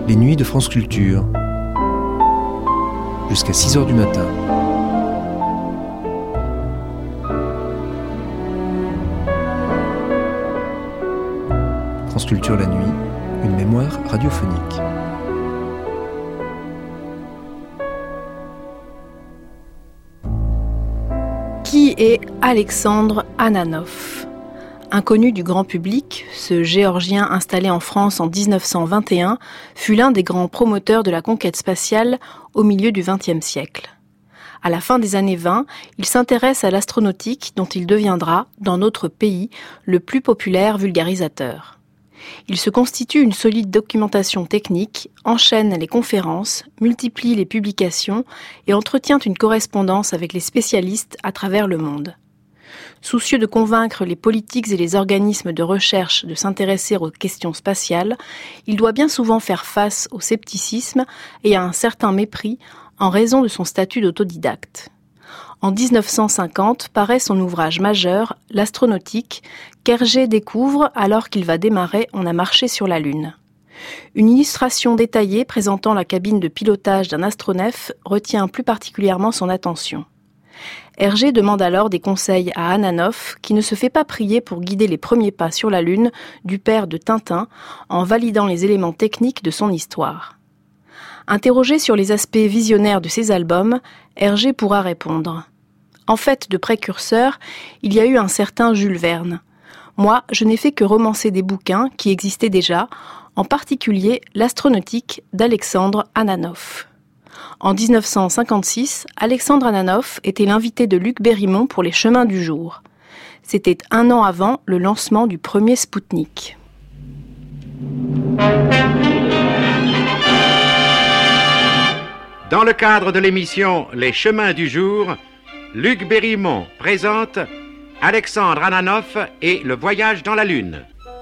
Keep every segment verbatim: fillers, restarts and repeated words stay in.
Les nuits de France Culture, jusqu'à six heures du matin. France Culture la nuit, une mémoire radiophonique. Qui est Alexandre Ananov ? Inconnu du grand public, ce Géorgien installé en France en dix-neuf cent vingt et un fut l'un des grands promoteurs de la conquête spatiale au milieu du vingtième siècle. À la fin des années vingt, il s'intéresse à l'astronautique dont il deviendra, dans notre pays, le plus populaire vulgarisateur. Il se constitue une solide documentation technique, enchaîne les conférences, multiplie les publications et entretient une correspondance avec les spécialistes à travers le monde. Soucieux de convaincre les politiques et les organismes de recherche de s'intéresser aux questions spatiales, il doit bien souvent faire face au scepticisme et à un certain mépris en raison de son statut d'autodidacte. En dix-neuf cent cinquante paraît son ouvrage majeur, l'astronautique, qu'Hergé découvre alors qu'il va démarrer On a marché sur la Lune. Une illustration détaillée présentant la cabine de pilotage d'un astronef retient plus particulièrement son attention. Hergé demande alors des conseils à Ananov, qui ne se fait pas prier pour guider les premiers pas sur la Lune du père de Tintin, en validant les éléments techniques de son histoire. Interrogé sur les aspects visionnaires de ses albums, Hergé pourra répondre. En fait de précurseur, il y a eu un certain Jules Verne. Moi, je n'ai fait que romancer des bouquins qui existaient déjà, en particulier l'astronautique d'Alexandre Ananov. En dix-neuf cent cinquante-six, Alexandre Ananov était l'invité de Luc Bérimont pour les Chemins du Jour. C'était un an avant le lancement du premier Spoutnik. Dans le cadre de l'émission Les Chemins du Jour, Luc Bérimont présente Alexandre Ananov et le voyage dans la Lune.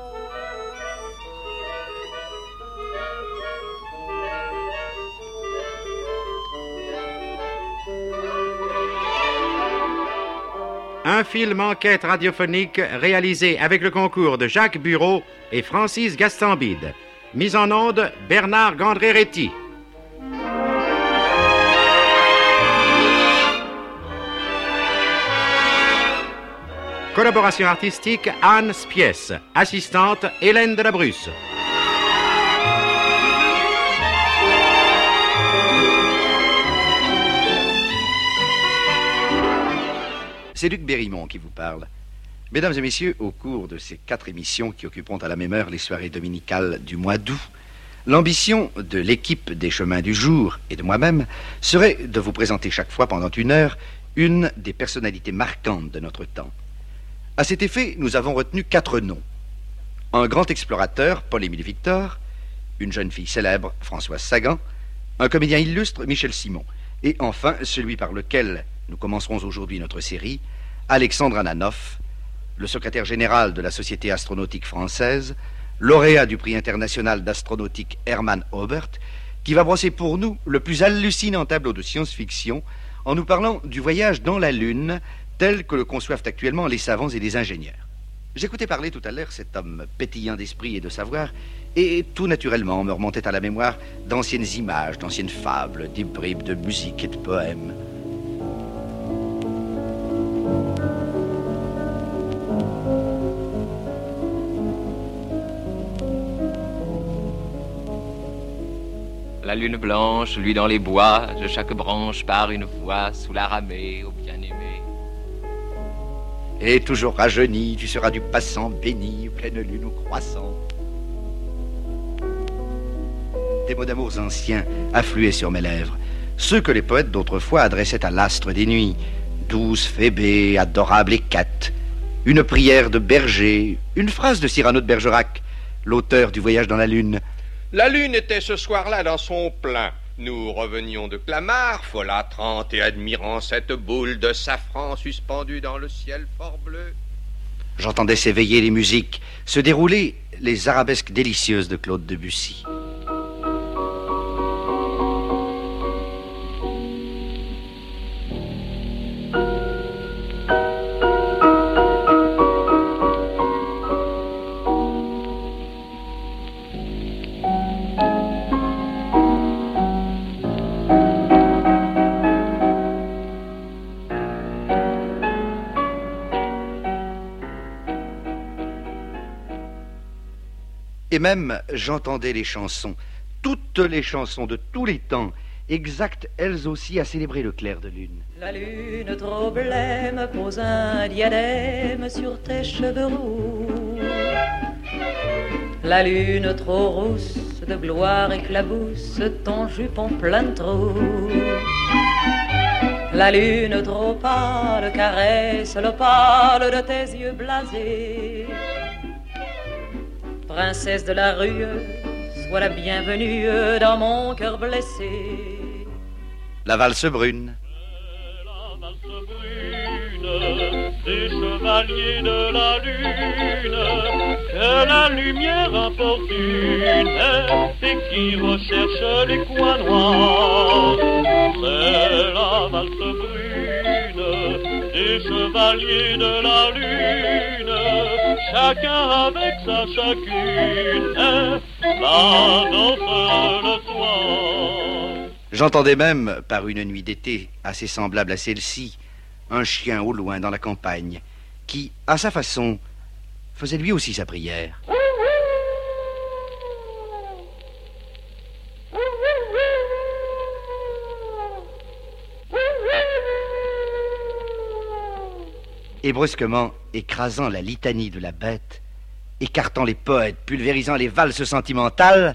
Un film enquête radiophonique réalisé avec le concours de Jacques Bureau et Francis Gastambide. Mise en onde, Bernard Gandré-Réty. Collaboration artistique, Anne Spies. Assistante, Hélène Delabrusse. C'est Luc Bérimont qui vous parle. Mesdames et messieurs, au cours de ces quatre émissions qui occuperont à la même heure les soirées dominicales du mois d'août, l'ambition de l'équipe des Chemins du Jour et de moi-même serait de vous présenter chaque fois pendant une heure une des personnalités marquantes de notre temps. À cet effet, nous avons retenu quatre noms. Un grand explorateur, Paul-Émile Victor, une jeune fille célèbre, Françoise Sagan, un comédien illustre, Michel Simon, et enfin celui par lequel nous commencerons aujourd'hui notre série, Alexandre Ananov, le secrétaire général de la Société astronomique française, lauréat du prix international d'astronautique Hermann Oberth, qui va brosser pour nous le plus hallucinant tableau de science-fiction en nous parlant du voyage dans la Lune tel que le conçoivent actuellement les savants et les ingénieurs. J'écoutais parler tout à l'heure cet homme pétillant d'esprit et de savoir, et tout naturellement me remontait à la mémoire d'anciennes images, d'anciennes fables, des bribes de musique et de poèmes. La lune blanche, lui dans les bois, de chaque branche part une voix sous la ramée au bien-aimé. Et toujours rajeuni, tu seras du passant béni, pleine lune au croissant. Des mots d'amours anciens affluaient sur mes lèvres, ceux que les poètes d'autrefois adressaient à l'astre des nuits. Douce Phébé, adorable Hécate, une prière de Berger, une phrase de Cyrano de Bergerac, l'auteur du Voyage dans la Lune. La lune était ce soir-là dans son plein. Nous revenions de Clamart, folâtrant et admirant cette boule de safran suspendue dans le ciel fort bleu. J'entendais s'éveiller les musiques, se dérouler les arabesques délicieuses de Claude Debussy. même, j'entendais les chansons, toutes les chansons de tous les temps, exactes elles aussi à célébrer le clair de lune. La lune trop blême pose un diadème sur tes cheveux roux. La lune trop rousse de gloire éclabousse ton jupon plein de trous. La lune trop pâle caresse l'opale de tes yeux blasés. Princesse de la rue, sois la bienvenue dans mon cœur blessé. La valse brune. La valse brune des chevaliers de la lune, que la lumière importune et qui recherche les coins noirs. C'est la valse brune des chevaliers de la lune, chacun avec sa chacune, la danse le soir. J'entendais même, par une nuit d'été assez semblable à celle-ci, un chien au loin dans la campagne, qui, à sa façon, faisait lui aussi sa prière. Et brusquement, écrasant la litanie de la bête, écartant les poètes, pulvérisant les valses sentimentales,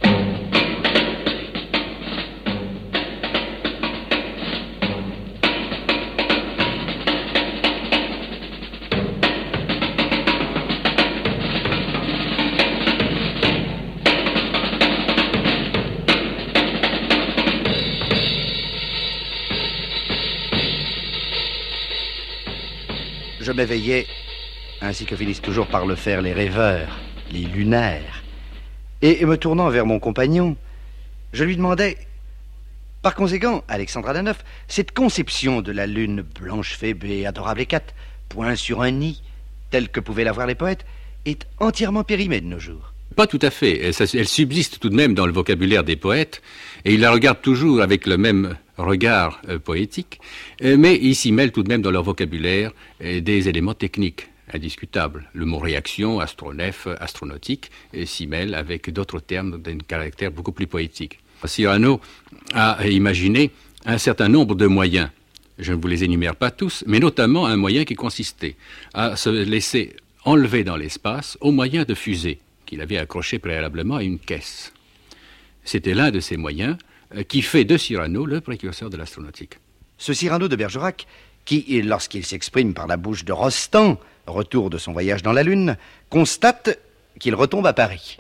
je m'éveillais, ainsi que finissent toujours par le faire les rêveurs, les lunaires. Et me tournant vers mon compagnon, je lui demandais, par conséquent, Alexandre Ananoff, cette conception de la lune blanche, faible et adorable écate, point sur un nid, telle que pouvaient l'avoir les poètes, est entièrement périmée de nos jours. Pas tout à fait. Elle, elle subsiste tout de même dans le vocabulaire des poètes, et ils la regardent toujours avec le même regard euh, poétique, euh, mais ils s'y mêlent tout de même dans leur vocabulaire euh, des éléments techniques indiscutables. Le mot réaction, astronef, astronautique, euh, s'y mêle avec d'autres termes d'un caractère beaucoup plus poétique. Cyrano a imaginé un certain nombre de moyens. Je ne vous les énumère pas tous, mais notamment un moyen qui consistait à se laisser enlever dans l'espace au moyen de fusées qu'il avait accrochées préalablement à une caisse. C'était l'un de ces moyens qui fait de Cyrano le précurseur de l'astronautique. Ce Cyrano de Bergerac, qui, lorsqu'il s'exprime par la bouche de Rostand, retour de son voyage dans la Lune, constate qu'il retombe à Paris.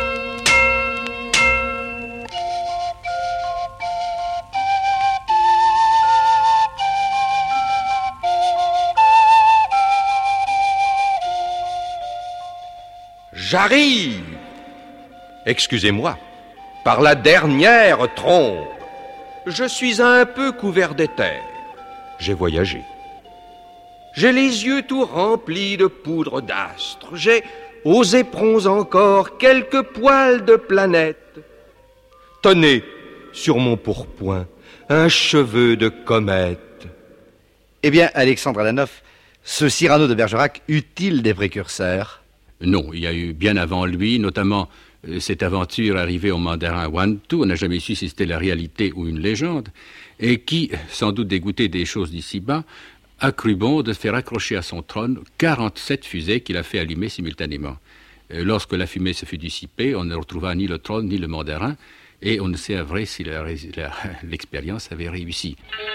J'arrive. Excusez-moi. Par la dernière trompe. Je suis un peu couvert d'éther. J'ai voyagé. J'ai les yeux tout remplis de poudre d'astres. J'ai aux éperons encore quelques poils de planètes. Tenez, sur mon pourpoint, un cheveu de comète. Eh bien, Alexandre Ananoff, ce Cyrano de Bergerac eut-il des précurseurs? Non, il y a eu bien avant lui, notamment euh, cette aventure arrivée au mandarin Wantu, on n'a jamais su si c'était la réalité ou une légende, et qui, sans doute dégoûté des choses d'ici-bas, a cru bon de faire accrocher à son trône quarante-sept fusées qu'il a fait allumer simultanément. Euh, lorsque la fumée se fut dissipée, on ne retrouva ni le trône ni le mandarin, et on ne sait à vrai si la, la, l'expérience avait réussi.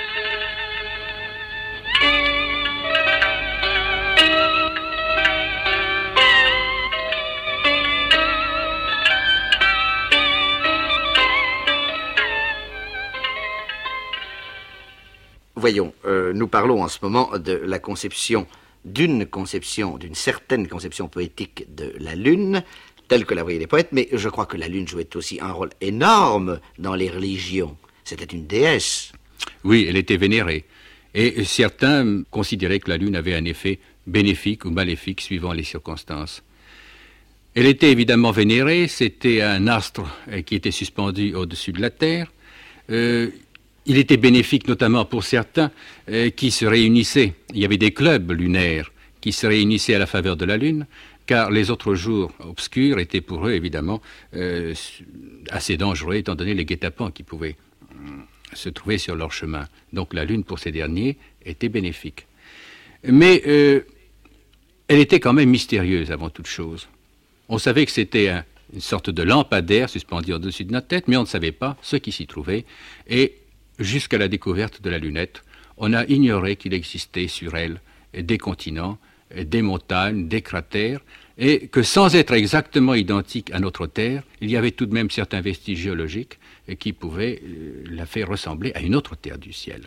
Voyons, euh, nous parlons en ce moment de la conception, d'une conception, d'une certaine conception poétique de la Lune, telle que la voyaient les poètes, mais je crois que la Lune jouait aussi un rôle énorme dans les religions. C'était une déesse. Oui, elle était vénérée. Et certains considéraient que la Lune avait un effet bénéfique ou maléfique suivant les circonstances. Elle était évidemment vénérée, c'était un astre qui était suspendu au-dessus de la Terre. Euh, Il était bénéfique notamment pour certains euh, qui se réunissaient. Il y avait des clubs lunaires qui se réunissaient à la faveur de la Lune car les autres jours obscurs étaient pour eux, évidemment, euh, assez dangereux, étant donné les guet-apens qui pouvaient euh, se trouver sur leur chemin. Donc la Lune, pour ces derniers, était bénéfique. Mais euh, elle était quand même mystérieuse avant toute chose. On savait que c'était un, une sorte de lampadaire suspendu au-dessus de notre tête, mais on ne savait pas ce qui s'y trouvait. Et jusqu'à la découverte de la lunette, on a ignoré qu'il existait sur elle des continents, des montagnes, des cratères, et que sans être exactement identique à notre Terre, il y avait tout de même certains vestiges géologiques qui pouvaient la faire ressembler à une autre Terre du ciel.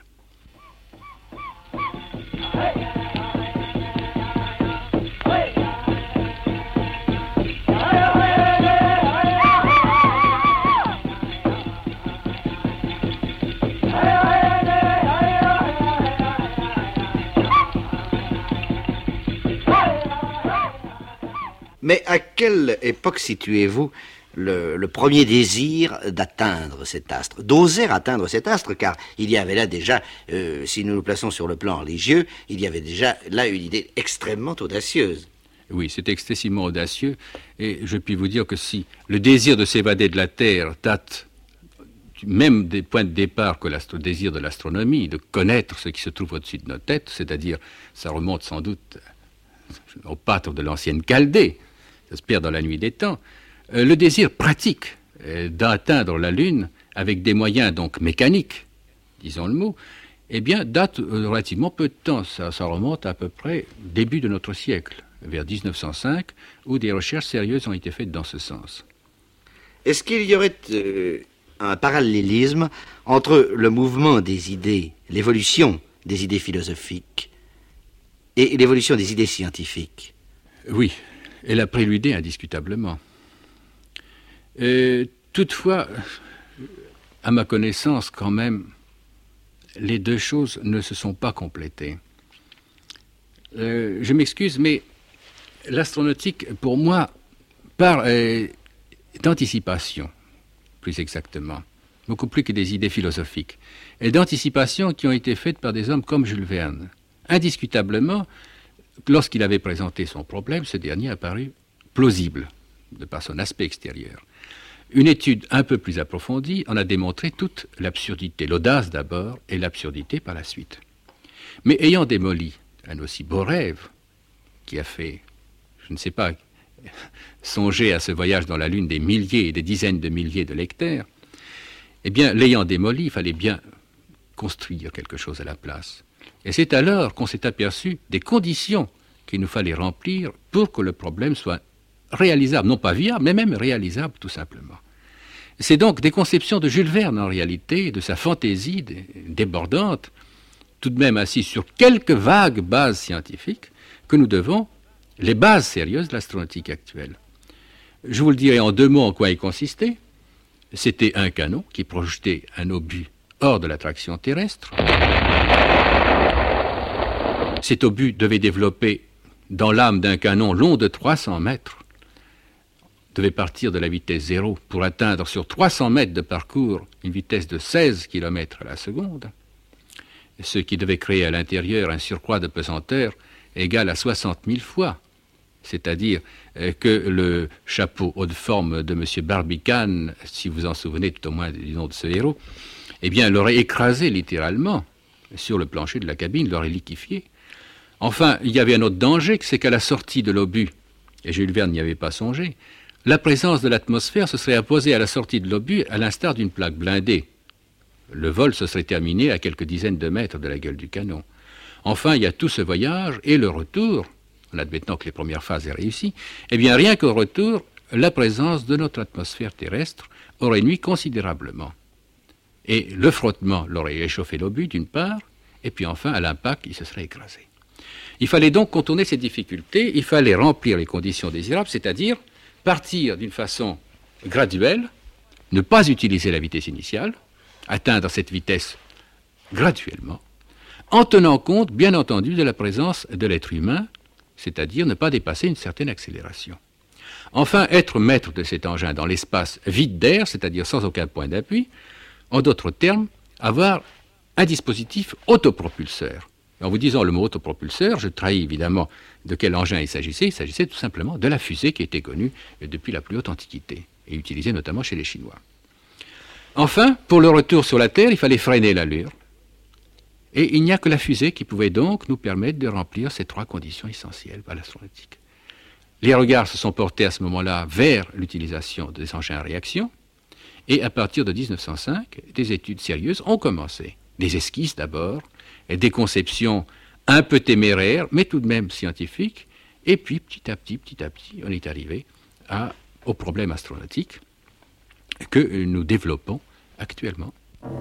Mais à quelle époque situez-vous le, le premier désir d'atteindre cet astre, d'oser atteindre cet astre, car il y avait là déjà, euh, si nous nous plaçons sur le plan religieux, il y avait déjà là une idée extrêmement audacieuse. Oui, c'est excessivement audacieux, et je puis vous dire que si le désir de s'évader de la Terre date même des points de départ que le désir de l'astronomie, de connaître ce qui se trouve au-dessus de nos têtes, c'est-à-dire, ça remonte sans doute au pâtre de l'ancienne Chaldée, ça se perd dans la nuit des temps, euh, le désir pratique euh, d'atteindre la Lune avec des moyens donc mécaniques, disons le mot, eh bien, date euh, relativement peu de temps. Ça, ça remonte à peu près début de notre siècle, vers dix-neuf cent cinq, où des recherches sérieuses ont été faites dans ce sens. Est-ce qu'il y aurait euh, un parallélisme entre le mouvement des idées, l'évolution des idées philosophiques et l'évolution des idées scientifiques? Oui. Elle a préludé indiscutablement. Euh, toutefois, à ma connaissance, quand même, les deux choses ne se sont pas complétées. Euh, je m'excuse, mais l'astronautique, pour moi, part euh, d'anticipation, plus exactement, beaucoup plus que des idées philosophiques, et d'anticipation qui ont été faites par des hommes comme Jules Verne. Indiscutablement, lorsqu'il avait présenté son problème, ce dernier a paru plausible, de par son aspect extérieur. Une étude un peu plus approfondie en a démontré toute l'absurdité, l'audace d'abord, et l'absurdité par la suite. Mais ayant démoli un aussi beau rêve, qui a fait, je ne sais pas, songer à ce voyage dans la Lune des milliers et des dizaines de milliers de lecteurs, eh bien, l'ayant démoli, il fallait bien construire quelque chose à la place. Et c'est alors qu'on s'est aperçu des conditions qu'il nous fallait remplir pour que le problème soit réalisable, non pas viable, mais même réalisable tout simplement. C'est donc des conceptions de Jules Verne en réalité, de sa fantaisie débordante, tout de même assis sur quelques vagues bases scientifiques, que nous devons les bases sérieuses de l'astronautique actuelle. Je vous le dirai en deux mots en quoi il consistait. C'était un canon qui projetait un obus hors de l'attraction terrestre. Cet obus devait développer dans l'âme d'un canon long de trois cents mètres, devait partir de la vitesse zéro pour atteindre sur trois cents mètres de parcours une vitesse de seize kilomètres à la seconde, ce qui devait créer à l'intérieur un surcroît de pesanteur égal à soixante mille fois. C'est-à-dire que le chapeau haut de forme de M. Barbicane, si vous en souvenez tout au moins du nom de ce héros, eh bien, l'aurait écrasé littéralement sur le plancher de la cabine, l'aurait liquéfié. Enfin, il y avait un autre danger, c'est qu'à la sortie de l'obus, et Jules Verne n'y avait pas songé, la présence de l'atmosphère se serait apposée à la sortie de l'obus à l'instar d'une plaque blindée. Le vol se serait terminé à quelques dizaines de mètres de la gueule du canon. Enfin, il y a tout ce voyage et le retour, en admettant que les premières phases aient réussi, eh bien, rien qu'au retour, la présence de notre atmosphère terrestre aurait nui considérablement. Et le frottement l'aurait échauffé l'obus, d'une part, et puis enfin, à l'impact, il se serait écrasé. Il fallait donc contourner ces difficultés, il fallait remplir les conditions désirables, c'est-à-dire partir d'une façon graduelle, ne pas utiliser la vitesse initiale, atteindre cette vitesse graduellement, en tenant compte, bien entendu, de la présence de l'être humain, c'est-à-dire ne pas dépasser une certaine accélération. Enfin, être maître de cet engin dans l'espace vide d'air, c'est-à-dire sans aucun point d'appui, en d'autres termes, avoir un dispositif autopropulseur. En vous disant le mot autopropulseur, je trahis évidemment de quel engin il s'agissait. Il s'agissait tout simplement de la fusée qui était connue depuis la plus haute antiquité et utilisée notamment chez les Chinois. Enfin, pour le retour sur la Terre, il fallait freiner l'allure. Et il n'y a que la fusée qui pouvait donc nous permettre de remplir ces trois conditions essentielles à l'astronautique. Les regards se sont portés à ce moment-là vers l'utilisation des engins à réaction. Et à partir de dix-neuf cent cinq, des études sérieuses ont commencé. Des esquisses d'abord, et des conceptions un peu téméraires, mais tout de même scientifiques. Et puis, petit à petit, petit à petit, on est arrivé à, au problème astronautique que nous développons actuellement.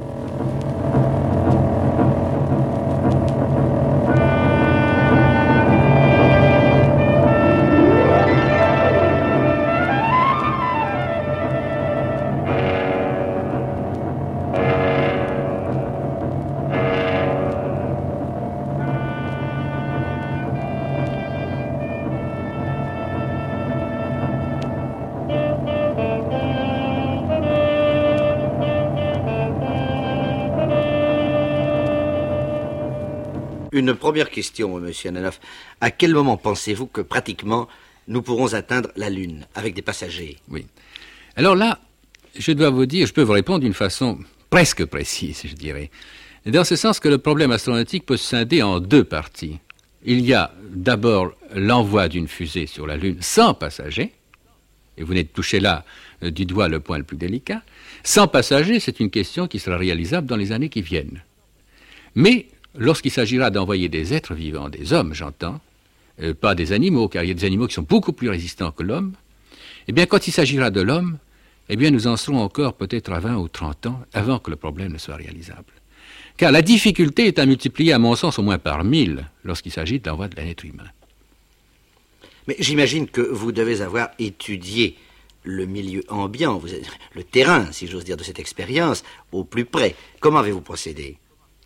Une première question, monsieur Ananoff. À quel moment pensez-vous que pratiquement nous pourrons atteindre la Lune avec des passagers? Oui. Alors là, je dois vous dire, je peux vous répondre d'une façon presque précise, je dirais. Dans ce sens que le problème astronautique peut se scinder en deux parties. Il y a d'abord l'envoi d'une fusée sur la Lune sans passagers, et vous venez de toucher là euh, du doigt le point le plus délicat. Sans passagers, c'est une question qui sera réalisable dans les années qui viennent. Mais lorsqu'il s'agira d'envoyer des êtres vivants, des hommes, j'entends, euh, pas des animaux, car il y a des animaux qui sont beaucoup plus résistants que l'homme, eh bien, quand il s'agira de l'homme, eh bien, nous en serons encore peut-être à vingt ou trente ans avant que le problème ne soit réalisable. Car la difficulté est à multiplier, à mon sens, au moins par mille lorsqu'il s'agit de l'envoi de l'être humain. Mais j'imagine que vous devez avoir étudié le milieu ambiant, vous êtes, le terrain, si j'ose dire, de cette expérience, au plus près. Comment avez-vous procédé?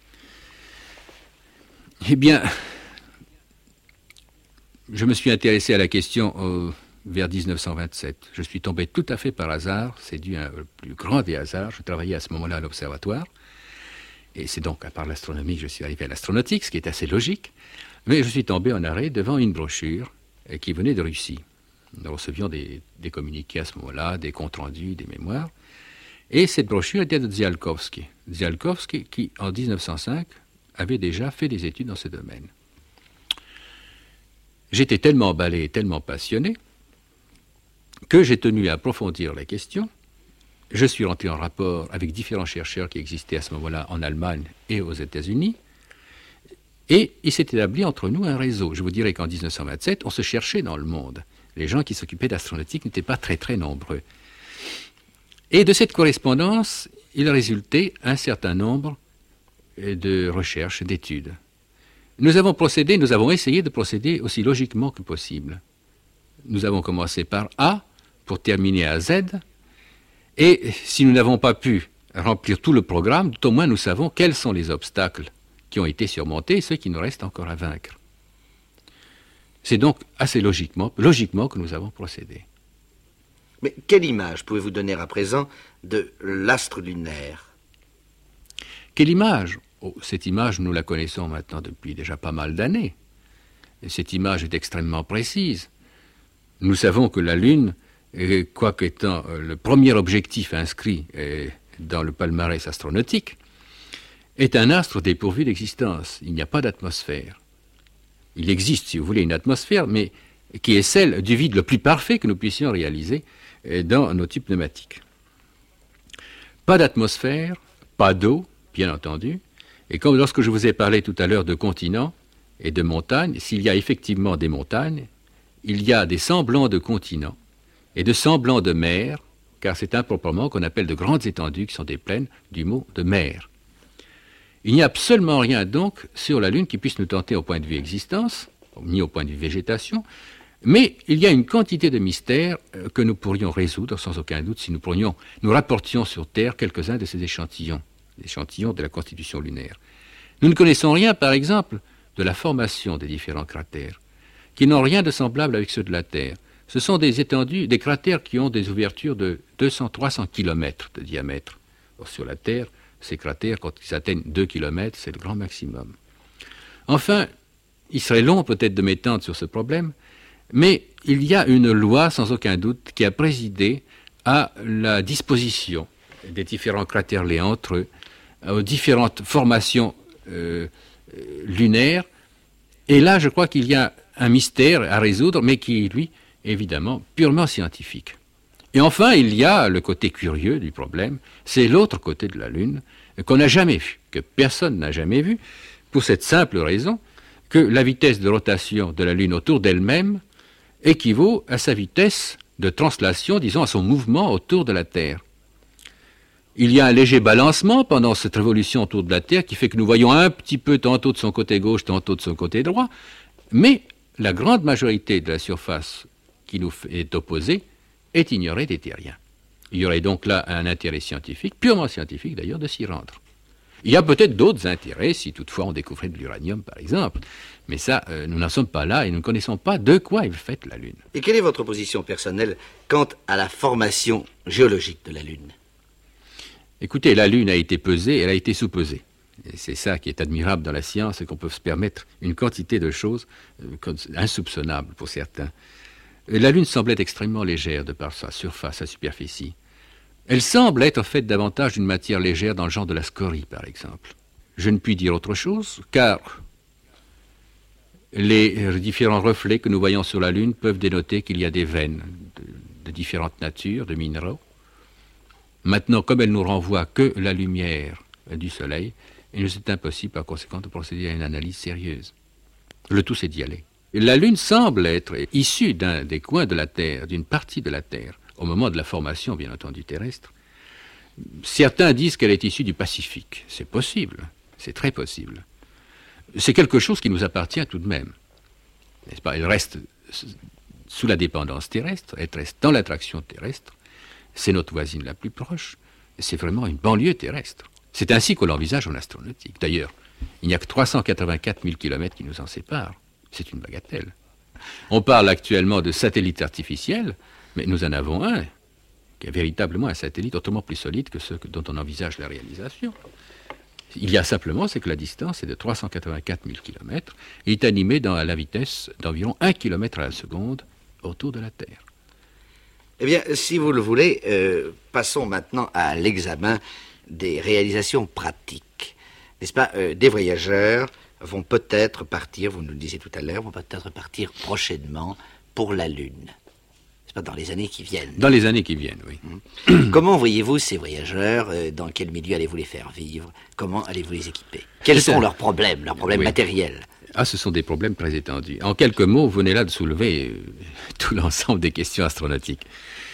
Eh bien, je me suis intéressé à la question euh, vers dix-neuf cent vingt-sept. Je suis tombé tout à fait par hasard, c'est dû à un plus grand des hasards. Je travaillais à ce moment-là à l'observatoire, et c'est donc à part l'astronomie que je suis arrivé à l'astronautique, ce qui est assez logique. Mais je suis tombé en arrêt devant une brochure euh, qui venait de Russie. Nous recevions des, des communiqués à ce moment-là, des comptes rendus, des mémoires. Et cette brochure était de Tsiolkovsky. Tsiolkovsky qui, en dix-neuf cent cinq, avait déjà fait des études dans ce domaine. J'étais tellement emballé, tellement passionné, que j'ai tenu à approfondir la question. Je suis rentré en rapport avec différents chercheurs qui existaient à ce moment-là en Allemagne et aux États-Unis, et il s'est établi entre nous un réseau. Je vous dirais qu'en dix-neuf cent vingt-sept, on se cherchait dans le monde. Les gens qui s'occupaient d'astronautique n'étaient pas très très nombreux. Et de cette correspondance, il résultait un certain nombre de recherches, d'études. Nous avons procédé, nous avons essayé de procéder aussi logiquement que possible. Nous avons commencé par A pour terminer à Z, et si nous n'avons pas pu remplir tout le programme, tout au moins nous savons quels sont les obstacles qui ont été surmontés et ceux qui nous restent encore à vaincre. C'est donc assez logiquement, logiquement que nous avons procédé. Mais quelle image pouvez-vous donner à présent de l'astre lunaire? Quelle image? Oh, cette image, nous la connaissons maintenant depuis déjà pas mal d'années. Et cette image est extrêmement précise. Nous savons que la Lune, quoique étant le premier objectif inscrit dans le palmarès astronautique, est un astre dépourvu d'existence. Il n'y a pas d'atmosphère. Il existe, si vous voulez, une atmosphère, mais qui est celle du vide le plus parfait que nous puissions réaliser dans nos tubes pneumatiques. Pas d'atmosphère, pas d'eau, bien entendu, et comme lorsque je vous ai parlé tout à l'heure de continents et de montagnes, s'il y a effectivement des montagnes, il y a des semblants de continents et de semblants de mers, car c'est improprement qu'on appelle de grandes étendues qui sont des plaines du mot de mer. Il n'y a absolument rien donc sur la Lune qui puisse nous tenter au point de vue existence, ni au point de vue végétation, mais il y a une quantité de mystères que nous pourrions résoudre sans aucun doute si nous pourrions, nous rapportions sur Terre quelques-uns de ces échantillons, échantillons de la constitution lunaire. Nous ne connaissons rien, par exemple, de la formation des différents cratères, qui n'ont rien de semblable avec ceux de la Terre. Ce sont des étendues, des cratères qui ont des ouvertures de deux cents à trois cents kilomètres de diamètre. Or, sur la Terre, ces cratères, quand ils atteignent deux kilomètres, c'est le grand maximum. Enfin, il serait long peut-être de m'étendre sur ce problème, mais il y a une loi, sans aucun doute, qui a présidé à la disposition des différents cratères entre eux, aux différentes formations euh, lunaires. Et là, je crois qu'il y a un mystère à résoudre, mais qui est, lui, évidemment, purement scientifique. Et enfin, il y a le côté curieux du problème, c'est l'autre côté de la Lune, qu'on n'a jamais vu, que personne n'a jamais vu, pour cette simple raison que la vitesse de rotation de la Lune autour d'elle-même équivaut à sa vitesse de translation, disons, à son mouvement autour de la Terre. Il y a un léger balancement pendant cette révolution autour de la Terre qui fait que nous voyons un petit peu tantôt de son côté gauche, tantôt de son côté droit, mais la grande majorité de la surface qui nous est opposée est ignorée des terriens. Il y aurait donc là un intérêt scientifique, purement scientifique d'ailleurs, de s'y rendre. Il y a peut-être d'autres intérêts, si toutefois on découvrait de l'uranium par exemple, mais ça, euh, nous n'en sommes pas là et nous ne connaissons pas de quoi est faite la Lune. Et quelle est votre position personnelle quant à la formation géologique de la Lune ? Écoutez, la Lune a été pesée, elle a été sous-pesée. Et c'est ça qui est admirable dans la science, c'est qu'on peut se permettre une quantité de choses euh, insoupçonnables pour certains. La Lune semble être extrêmement légère de par sa surface, sa superficie. Elle semble être faite davantage d'une matière légère dans le genre de la scorie, par exemple. Je ne puis dire autre chose, car les différents reflets que nous voyons sur la Lune peuvent dénoter qu'il y a des veines de, de différentes natures, de minéraux. Maintenant, comme elle nous renvoie que la lumière du Soleil, il nous est impossible, par conséquent, de procéder à une analyse sérieuse. Le tout, c'est d'y aller. La Lune semble être issue d'un des coins de la Terre, d'une partie de la Terre, au moment de la formation, bien entendu, terrestre. Certains disent qu'elle est issue du Pacifique. C'est possible, c'est très possible. C'est quelque chose qui nous appartient tout de même. N'est-ce pas ? Elle reste sous la dépendance terrestre, elle reste dans l'attraction terrestre. C'est notre voisine la plus proche. C'est vraiment une banlieue terrestre. C'est ainsi qu'on l'envisage en astronautique. D'ailleurs, il n'y a que trois cent quatre-vingt-quatre mille kilomètres qui nous en séparent. C'est une bagatelle. On parle actuellement de satellites artificiels, mais nous en avons un qui est véritablement un satellite autrement plus solide que ceux dont on envisage la réalisation. Il y a simplement, c'est que la distance est de trois cent quatre-vingt-quatre mille kilomètres et est animée dans, à la vitesse d'environ un kilomètre à la seconde autour de la Terre. Eh bien, si vous le voulez, euh, passons maintenant à l'examen des réalisations pratiques. N'est-ce pas, euh, des voyageurs vont peut-être partir, vous nous le disiez tout à l'heure, vont peut-être partir prochainement pour la Lune. C'est pas dans les années qui viennent. Dans les années qui viennent, oui. Mmh. Comment voyez-vous ces voyageurs ? euh, Dans quel milieu allez-vous les faire vivre ? Comment allez-vous les équiper ? Quels sont leurs problèmes, leurs problèmes oui. matériels ? Ah, ce sont des problèmes très étendus. En quelques mots, vous venez là de soulever euh, tout l'ensemble des questions astronautiques.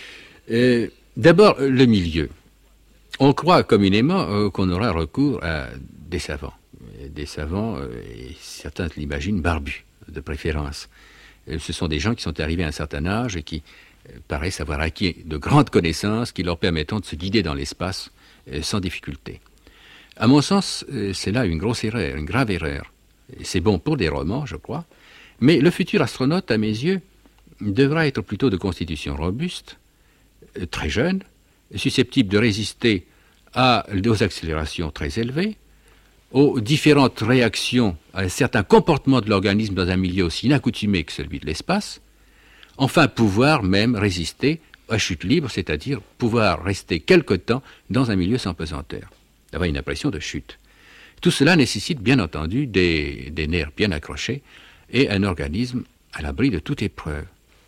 Euh, D'abord, le milieu. On croit communément euh, qu'on aura recours à des savants. Des savants, euh, et certains l'imaginent, barbus, de préférence. Euh, ce sont des gens qui sont arrivés à un certain âge et qui euh, paraissent avoir acquis de grandes connaissances qui leur permettront de se guider dans l'espace euh, sans difficulté. À mon sens, euh, c'est là une grosse erreur, une grave erreur. C'est bon pour des romans, je crois, mais le futur astronaute, à mes yeux, devra être plutôt de constitution robuste, euh, très jeune, susceptible de résister à, aux accélérations très élevées, aux différentes réactions, à certains comportements de l'organisme dans un milieu aussi inaccoutumé que celui de l'espace, enfin pouvoir même résister à chute libre, c'est-à-dire pouvoir rester quelque temps dans un milieu sans pesanteur, d'avoir une impression de chute. Tout cela nécessite bien entendu des, des nerfs bien accrochés et un organisme à l'abri de toute épreuve.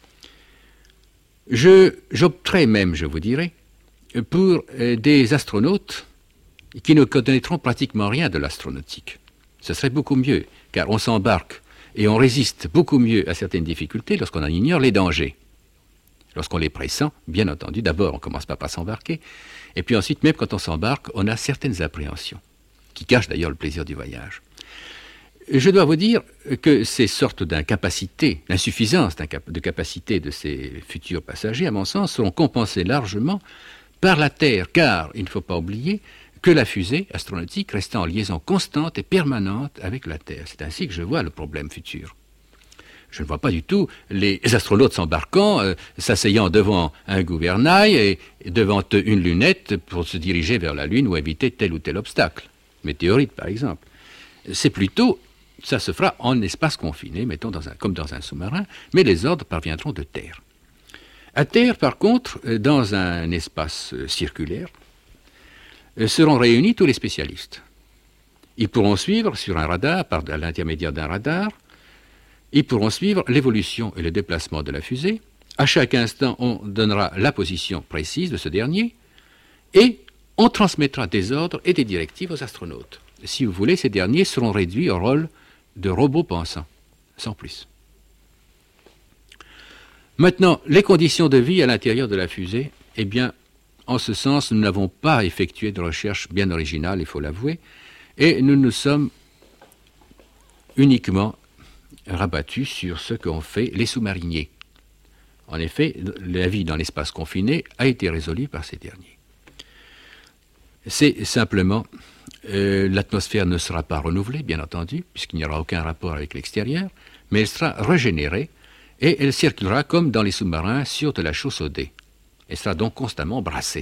Je, j'opterais même, je vous dirais, pour euh, des astronautes qui ne connaîtront pratiquement rien de l'astronautique. Ce serait beaucoup mieux, car on s'embarque et on résiste beaucoup mieux à certaines difficultés lorsqu'on en ignore les dangers. Lorsqu'on les pressent, bien entendu, d'abord on commence pas par s'embarquer, et puis ensuite, même quand on s'embarque, on a certaines appréhensions, qui cachent d'ailleurs le plaisir du voyage. Je dois vous dire que ces sortes d'incapacité, l'insuffisance de capacité de ces futurs passagers, à mon sens, seront compensées largement par la Terre, car il ne faut pas oublier que la fusée astronautique reste en liaison constante et permanente avec la Terre. C'est ainsi que je vois le problème futur. Je ne vois pas du tout les astronautes s'embarquant, euh, s'asseyant devant un gouvernail et, et devant une lunette pour se diriger vers la Lune ou éviter tel ou tel obstacle, météorite par exemple. C'est plutôt ça se fera en espace confiné, mettons dans un, comme dans un sous-marin, mais les ordres parviendront de terre. À terre, par contre, dans un espace circulaire, seront réunis tous les spécialistes. Ils pourront suivre sur un radar, par l'intermédiaire d'un radar, ils pourront suivre l'évolution et le déplacement de la fusée. À chaque instant, on donnera la position précise de ce dernier et on transmettra des ordres et des directives aux astronautes. Si vous voulez, ces derniers seront réduits au rôle de robots pensants, sans plus. Maintenant, les conditions de vie à l'intérieur de la fusée, eh bien, en ce sens, nous n'avons pas effectué de recherche bien originale, il faut l'avouer, et nous nous sommes uniquement rabattus sur ce qu'ont fait les sous-mariniers. En effet, la vie dans l'espace confiné a été résolue par ces derniers. C'est simplement, euh, l'atmosphère ne sera pas renouvelée, bien entendu, puisqu'il n'y aura aucun rapport avec l'extérieur, mais elle sera régénérée et elle circulera comme dans les sous-marins sur de la chaux soudée. Elle sera donc constamment brassée.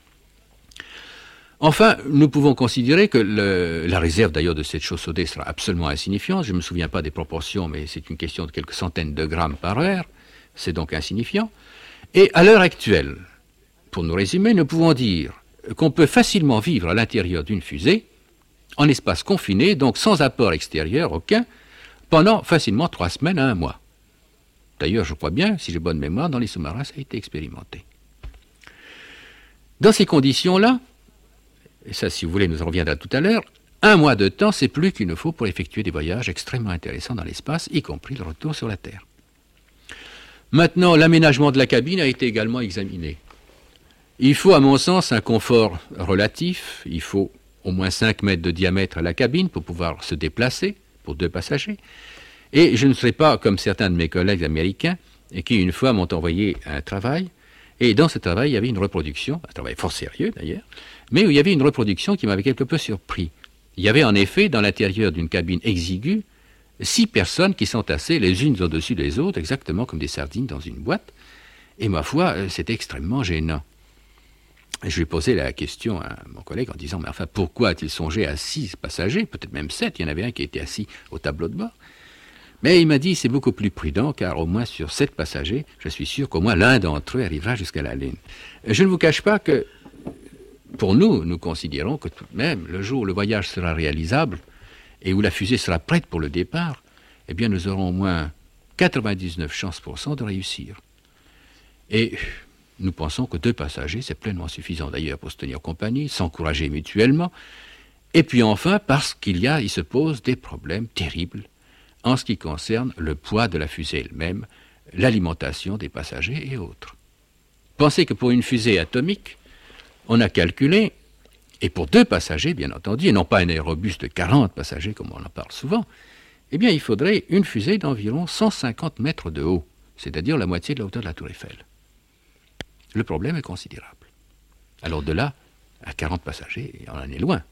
Enfin, nous pouvons considérer que le, la réserve d'ailleurs de cette chaux soudée sera absolument insignifiante. Je ne me souviens pas des proportions, mais c'est une question de quelques centaines de grammes par heure. C'est donc insignifiant. Et à l'heure actuelle, pour nous résumer, nous pouvons dire qu'on peut facilement vivre à l'intérieur d'une fusée, en espace confiné, donc sans apport extérieur aucun, pendant facilement trois semaines à un mois. D'ailleurs, je crois bien, si j'ai bonne mémoire, dans les sous-marins, ça a été expérimenté. Dans ces conditions-là, et ça, si vous voulez, nous en reviendrons tout à l'heure, un mois de temps, c'est plus qu'il nous faut pour effectuer des voyages extrêmement intéressants dans l'espace, y compris le retour sur la Terre. Maintenant, l'aménagement de la cabine a été également examiné. Il faut, à mon sens, un confort relatif. Il faut au moins cinq mètres de diamètre à la cabine pour pouvoir se déplacer pour deux passagers. Et je ne serai pas comme certains de mes collègues américains qui, une fois, m'ont envoyé un travail. Et dans ce travail, il y avait une reproduction, un travail fort sérieux d'ailleurs, mais où il y avait une reproduction qui m'avait quelque peu surpris. Il y avait en effet, dans l'intérieur d'une cabine exiguë, six personnes qui s'entassaient les unes au-dessus des autres, exactement comme des sardines dans une boîte. Et ma foi, c'était extrêmement gênant. Et je lui ai posé la question à mon collègue en disant, mais enfin, pourquoi a-t-il songé à six passagers, peut-être même sept, il y en avait un qui était assis au tableau de bord. Mais il m'a dit, c'est beaucoup plus prudent, car au moins sur sept passagers, je suis sûr qu'au moins l'un d'entre eux arrivera jusqu'à la Lune. Je ne vous cache pas que, pour nous, nous considérons que tout de même, le jour où le voyage sera réalisable, et où la fusée sera prête pour le départ, eh bien, nous aurons au moins quatre-vingt-dix-neuf chances pour cent de réussir. Et nous pensons que deux passagers, c'est pleinement suffisant d'ailleurs pour se tenir compagnie, s'encourager mutuellement. Et puis enfin, parce qu'il y a, il se pose des problèmes terribles en ce qui concerne le poids de la fusée elle-même, l'alimentation des passagers et autres. Pensez que pour une fusée atomique, on a calculé, et pour deux passagers, bien entendu, et non pas un aérobus de quarante passagers, comme on en parle souvent, eh bien, il faudrait une fusée d'environ cent cinquante mètres de haut, c'est-à-dire la moitié de la hauteur de la Tour Eiffel. Le problème est considérable. Alors de là, à quarante passagers, on en est loin.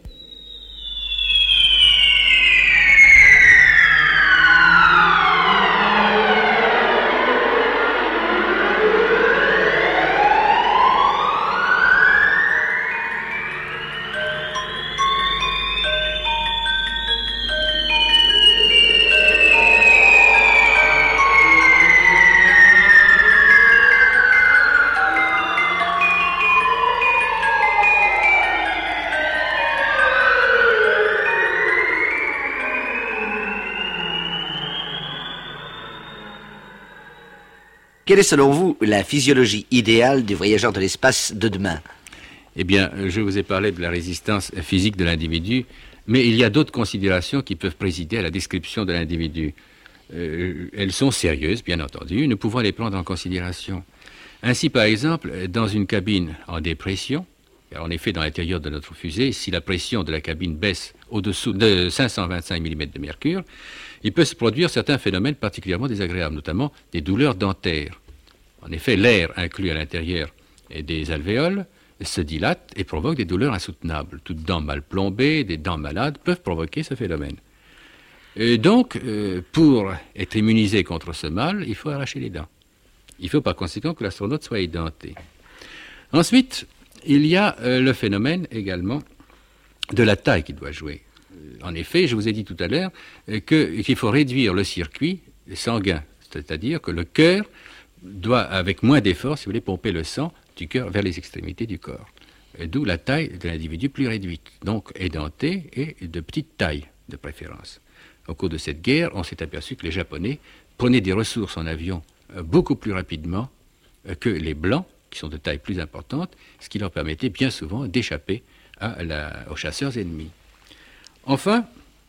Quelle est selon vous la physiologie idéale du voyageur de l'espace de demain? Eh bien, je vous ai parlé de la résistance physique de l'individu, mais il y a d'autres considérations qui peuvent présider à la description de l'individu. Euh, elles sont sérieuses, bien entendu, nous pouvons les prendre en considération. Ainsi, par exemple, dans une cabine en dépression, car en effet, dans l'intérieur de notre fusée, si la pression de la cabine baisse au-dessous de cinq cent vingt-cinq millimètres de mercure, il peut se produire certains phénomènes particulièrement désagréables, notamment des douleurs dentaires. En effet, l'air inclus à l'intérieur des alvéoles se dilate et provoque des douleurs insoutenables. Toutes dents mal plombées, des dents malades peuvent provoquer ce phénomène. Et donc, euh, pour être immunisé contre ce mal, il faut arracher les dents. Il faut par conséquent que l'astronaute soit édenté. Ensuite, il y a euh, le phénomène également de la taille qui doit jouer. En effet, je vous ai dit tout à l'heure euh, que, qu'il faut réduire le circuit sanguin, c'est-à-dire que le cœur doit, avec moins d'efforts, si vous voulez, pomper le sang du cœur vers les extrémités du corps. Et d'où la taille de l'individu plus réduite, donc édenté et de petite taille de préférence. Au cours de cette guerre, on s'est aperçu que les Japonais prenaient des ressources en avion euh, beaucoup plus rapidement euh, que les Blancs, qui sont de taille plus importante, ce qui leur permettait bien souvent d'échapper à la, aux chasseurs ennemis. Enfin,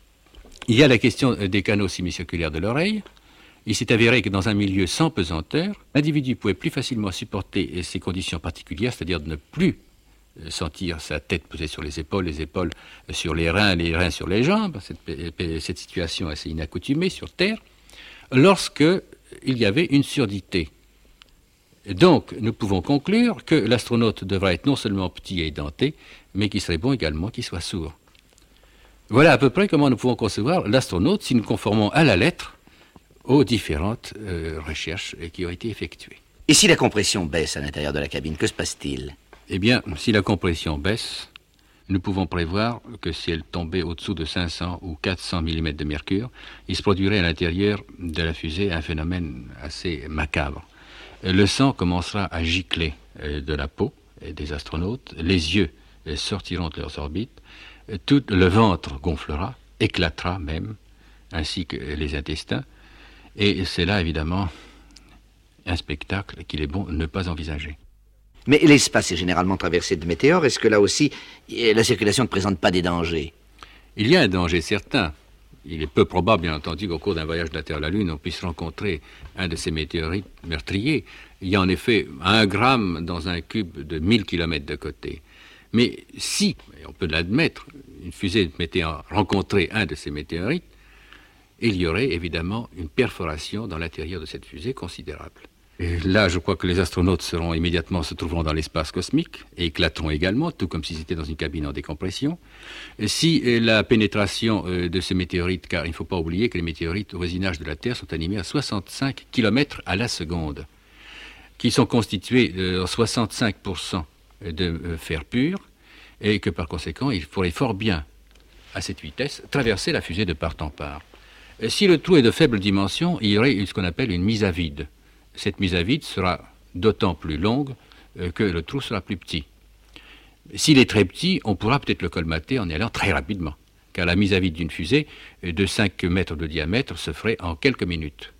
il y a la question des canaux sémicirculaires de l'oreille. Il s'est avéré que dans un milieu sans pesanteur, l'individu pouvait plus facilement supporter ces conditions particulières, c'est-à-dire de ne plus sentir sa tête posée sur les épaules, les épaules sur les reins, les reins sur les jambes, cette, cette situation assez inaccoutumée sur Terre, lorsque il y avait une surdité. Donc, nous pouvons conclure que l'astronaute devrait être non seulement petit et édenté, mais qu'il serait bon également qu'il soit sourd. Voilà à peu près comment nous pouvons concevoir l'astronaute si nous conformons à la lettre aux différentes euh, recherches qui ont été effectuées. Et si la compression baisse à l'intérieur de la cabine, que se passe-t-il? Eh bien, si la compression baisse, nous pouvons prévoir que si elle tombait au-dessous de cinq cents ou quatre cents millimètres de mercure, il se produirait à l'intérieur de la fusée un phénomène assez macabre. Le sang commencera à gicler de la peau des astronautes, les yeux sortiront de leurs orbites, tout le ventre gonflera, éclatera même, ainsi que les intestins, et c'est là évidemment un spectacle qu'il est bon de ne pas envisager. Mais l'espace est généralement traversé de météores. Est-ce que là aussi, la circulation ne présente pas des dangers? Il y a un danger certain. Il est peu probable, bien entendu, qu'au cours d'un voyage de la Terre à la Lune, on puisse rencontrer un de ces météorites meurtriers. Il y a en effet un gramme dans un cube de mille kilomètres de côté. Mais si, et on peut l'admettre, une fusée mettait à rencontrer un de ces météorites, il y aurait évidemment une perforation dans l'intérieur de cette fusée considérable. Et là, je crois que les astronautes seront immédiatement se trouveront dans l'espace cosmique et éclateront également, tout comme s'ils étaient dans une cabine en décompression. Et si la pénétration de ces météorites, car il ne faut pas oublier que les météorites au voisinage de la Terre sont animés à soixante-cinq kilomètres à la seconde, qui sont constitués de soixante-cinq pour cent de fer pur, et que par conséquent, il faudrait fort bien, à cette vitesse, traverser la fusée de part en part. Et si le trou est de faible dimension, il y aurait ce qu'on appelle une mise à vide. Cette mise à vide sera d'autant plus longue euh, que le trou sera plus petit. S'il est très petit, on pourra peut-être le colmater en y allant très rapidement, car la mise à vide d'une fusée de cinq mètres de diamètre se ferait en quelques minutes.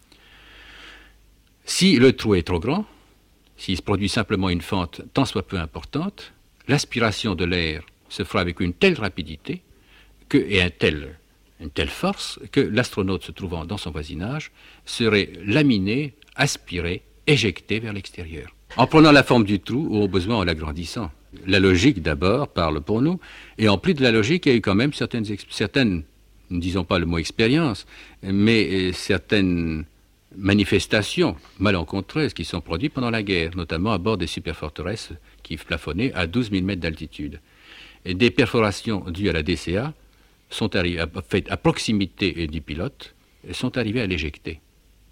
Si le trou est trop grand, s'il se produit simplement une fente tant soit peu importante, l'aspiration de l'air se fera avec une telle rapidité que, et un tel, une telle force que l'astronaute se trouvant dans son voisinage serait laminé, aspiré, éjecté vers l'extérieur, en prenant la forme du trou ou au besoin en l'agrandissant. La logique d'abord parle pour nous, et en plus de la logique, il y a eu quand même certaines, certaines ne disons pas le mot expérience, mais certaines manifestations malencontreuses qui sont produites pendant la guerre, notamment à bord des superforteresses qui plafonnaient à douze mille mètres d'altitude. Et des perforations dues à la D C A sont arrivées, faites à proximité du pilote, sont arrivées à l'éjecter.